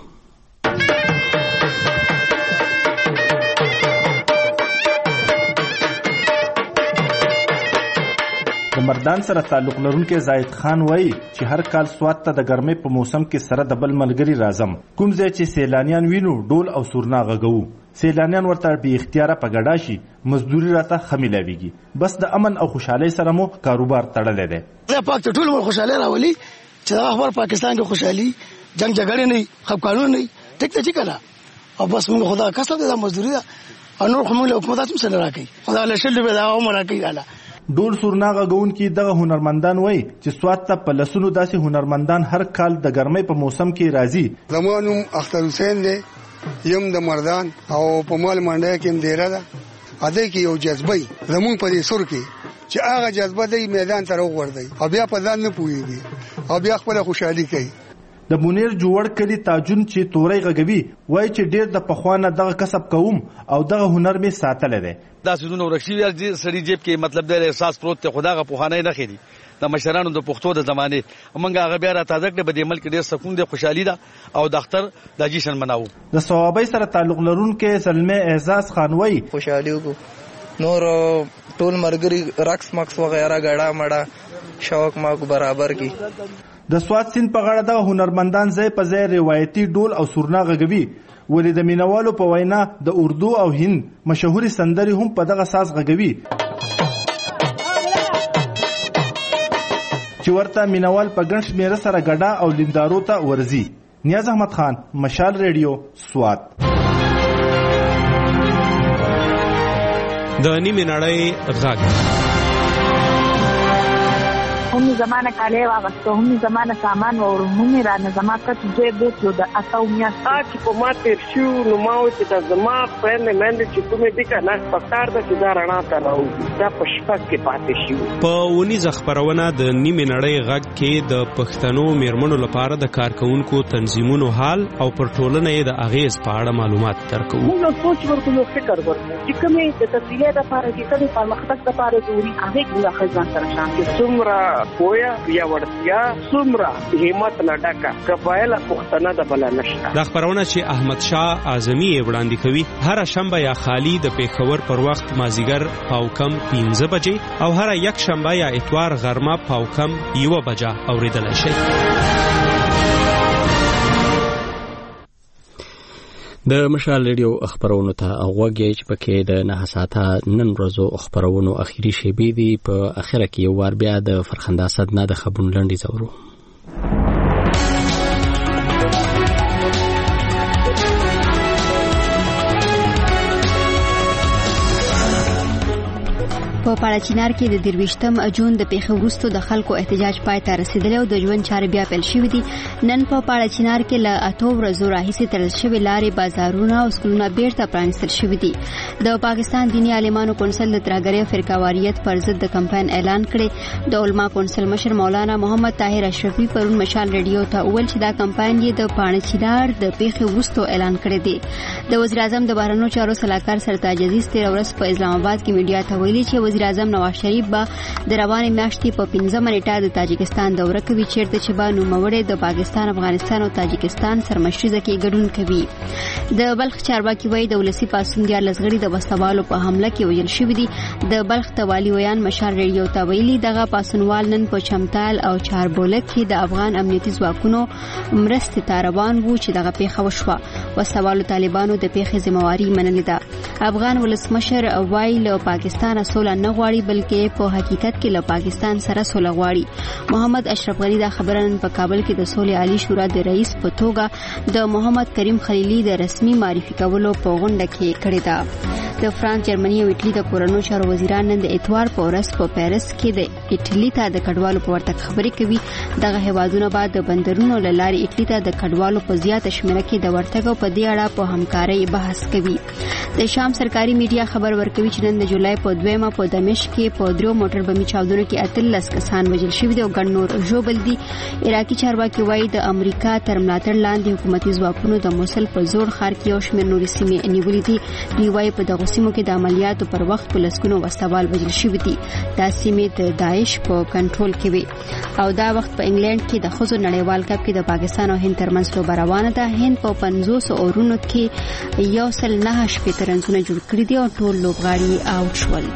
[SPEAKER 20] د مردان سره تعلق لرونکي زاید خان وایي چې هر کال سوات ته د ګرمۍ په موسم کې سره د بل ملګری راځم. کوم ځای چې سیلانیان وینو ډول او سورنا غږو. سیلانیان ورته به اختیار په ګډا شي مزدوري راته خمیلاویږي. بس د امن او خوشحالۍ سره مو کاروبار تړلې ده.
[SPEAKER 22] زه پاک ټول مو خوشاله راولي
[SPEAKER 2] چې دا خبر پاکستان کې خوشحالي جنگ جګړه نه خپقانون نه ټیک ته کنه او بس موږ خدا کسب ده مزدوري ده او نور موږ له حکومت هم سره راکې خدا له شل به دا عمر راکې اعلی
[SPEAKER 20] ډول سورناغه غون کې دغه هنرمندان وای چې سوات ته په لسونو داسې هنرمندان هر کال د ګرمۍ په موسم کې راځي.
[SPEAKER 6] زمونږ اختر حسین دی یم د مردان او په مال منډه کې ډیره ده اده کې یو جذبه زمونږ په دې سر کې چې هغه جذبه دی میدان ته راوړی او بیا په ځان نه پوهیږي او بیا خپل خوشحالي کوي.
[SPEAKER 20] د مونیر جوړ کلی تاجون چې توري غږوي وای چې ډیر د پخوانه دغه کسب کوم او دغه هنر می ساتل دی.
[SPEAKER 19] دا سيزونه ورشي سړي جيب کې مطلب د احساس پروت ته خداغه پوخانه نه خېدي د مشرانو د پښتو د زمانه موږ هغه بیا را تازه کړ په دې ملک ډیر سکون دی خوشحالي ده او د اختر د جشن مناو.
[SPEAKER 20] د ثوابي سره تعلق لرونکو زلمه اعزاز خان وای
[SPEAKER 21] خوشحالي وکړو نور ټول مرګري رقص مکس وغیرہ غړا مړه شوق ما کو برابر کی.
[SPEAKER 20] د سوات سیند په غاړه د هنرمندان ځای په ځای روایتي ډول او سورنا غږوي ولې د مینوالو په وینا د اردو او هند مشهوري سندري هم په دغه ساز غږوي چې ورته مینوال په ګڼ شمېره سره ګډا او لیندارو ته ورزي. نیاز احمد خان، مشال ریډیو، سوات.
[SPEAKER 22] د نیمه نړۍ غږ
[SPEAKER 25] هم زمانه کاله واغسته هم زمانه سامان و هم رانه زما کټ دې بوتلو د اتاو میاشت
[SPEAKER 17] چې په ما تیر شو نو ما و چې د زما په مند چې کومې دي کنه پکار د چې دا رڼا ته راوځي دا په شپه کې پاتې شي.
[SPEAKER 22] په ونیزه خبرونه د نیمه نړۍ غږ کې د پښتنو میرمنو لپاره د کارکونکو تنظیمونو حال او پر ټولنه د اغیز په اړه معلومات درکو.
[SPEAKER 17] موږ سوچ ورکو نو فکر ورکو چې کومې د تفصیلات لپاره چې کومې پرمختګ لپاره ضروري هغه موږ خزان سره شان کې څومره پویا یا ورتیا څومره همت نه ډکا کفایل پښتنه د بل نشته.
[SPEAKER 22] د خبرونه چې احمد شاه اعظمي وړاندې کوي هر شنبه یا خالی د پیښور پر وخت مازیګر پاو کم 15 بجې او هر یک شنبه یا اتوار غرمه پاو کم 1 بجه اوریدل شي.
[SPEAKER 1] د مشال ریډیو خبرونو ته غوږی چې پکې د نه ساعته نن ورځو خبرونو اخیری شیبې دي په اخره کې یو وار بیا د فرخنده صدنه د خبرونو لنډي زورو.
[SPEAKER 26] په پاړچینار کې د 23م جون د پیښې وروسته د خلکو احتجاج پای ته رسیدلی او د ژوند چارې بیا پیل شوې دي. نن په پاړچینار کې له 8 ورځو راهیسې تړل شوي لارې، بازارونه او سکولونه بیرته پرانیستل شوي دي. د پاکستان دینی عالمانو کونسل د ترهګرۍ او فرقه‌واریت پر ضد د کمپاین اعلان کړی. د علما کونسل مشر مولانا محمد طاهر اشرفي پرون مشال ریډیو ته وویل چې دا کمپاین یې د پاړچینار د پیښې وروسته اعلان کړی دی. د وزیر اعظم د بهرنیو چارو سلاکار سرتاج عزیز 13 ورځ په اسلام آباد کې میډیا ته ویلي چې وزیر اعظم نواز شریف به د روانې میاشتې په 15 نیټه د تاجکستان دوره کوي چیرته چې به نوموړی د پاکستان، افغانستان او تاجکستان سرمشریزه کې ګډون کوي. د بلخ چارواکي وایي د ولسی پاسون 14 غړي د وسوالو په حمله کې وژل شوي دي. د بلخ توالي ویان مشال ریډیو ته ویلي دغه پاسونوال نن په چمتال او چاربولک کې د افغان امنیتي ځواکونو مرستې ته روان وو چې دغه پیښه وشوه. وسوالو طالبانو د پیښې ذمہواری منلې ده. افغان ولسمشر وایي له پاکستان سوله نه غواړي بلکې په حقیقت کې له پاکستان سره سوله غواړي. محمد اشرف غنی دا خبره نن په کابل کې د سولې عالی شورا د رئیس په توګه د محمد کریم خلیلی د رسمي معرفي کولو په غونډه کې کړې ده. د فرانس، جرمني او ایټالي د کورونو چارو وزیران نن د اتوار په ورځ په پیرس کې د ایټالي ته د کډوالو په ورتګ خبرې کوي. دغه هیوادونه بعد د بندرونو له لارې ایټالي ته د کډوالو په زیاته شمېره کې د ورتګ او په دې اړه په همکارۍ بحث کوي. د شام سرکاري میډیا خبر ورکوي چې نن د جولای په 2 په دمشق کې په 3 موټر بمي چاودنو کې 13 کسان وژل شوي دي او ګڼ نور ژوبل دي. عراقي چارواکي وایي د امریکا تر ملاتړ لاندې حکومتي ځواکونو د موصل په زوړ ښار کې یو شمېر نورې سیمې نیولې دي. دوی وایي په دغو سیمو کې د عملیاتو پر وخت په لسګونو وسوال وژل شوي دي. دا سیمې د داعش په کنټرول کې وي. او دا وخت په انګلند کې د ښځو نړیوال کپ کې د پاکستان او هند ترمنځ لوبه روانه ده. هند په 50 اورونو کې 109 رنونه جوړ کړي دي او ټول لوبغاړي آوټ شول.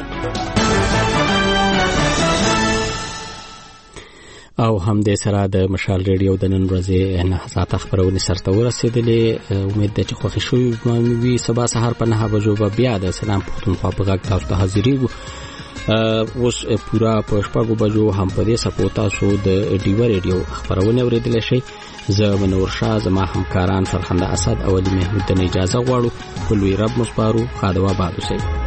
[SPEAKER 1] او هم د سره د مشال ریډیو د نن ورځې نه ساعت خبرونه سرته ورسېدلې. امید ده چې خوښی شوي وي. سبا سهار په 9 بجو به بیا د سلام پښتونخوا په غږ تاسو ته حاضرېږو. اوس پورا په شپږو بجو هم په دې سپوتا سو د ډیو ریډیو خبرونه اوریدل شي. زه منور شاه، زما همکاران فرخنده اسد او علي محمود ته اجازه غواړو. په لوی رب مصبارو خادوا بادو سي.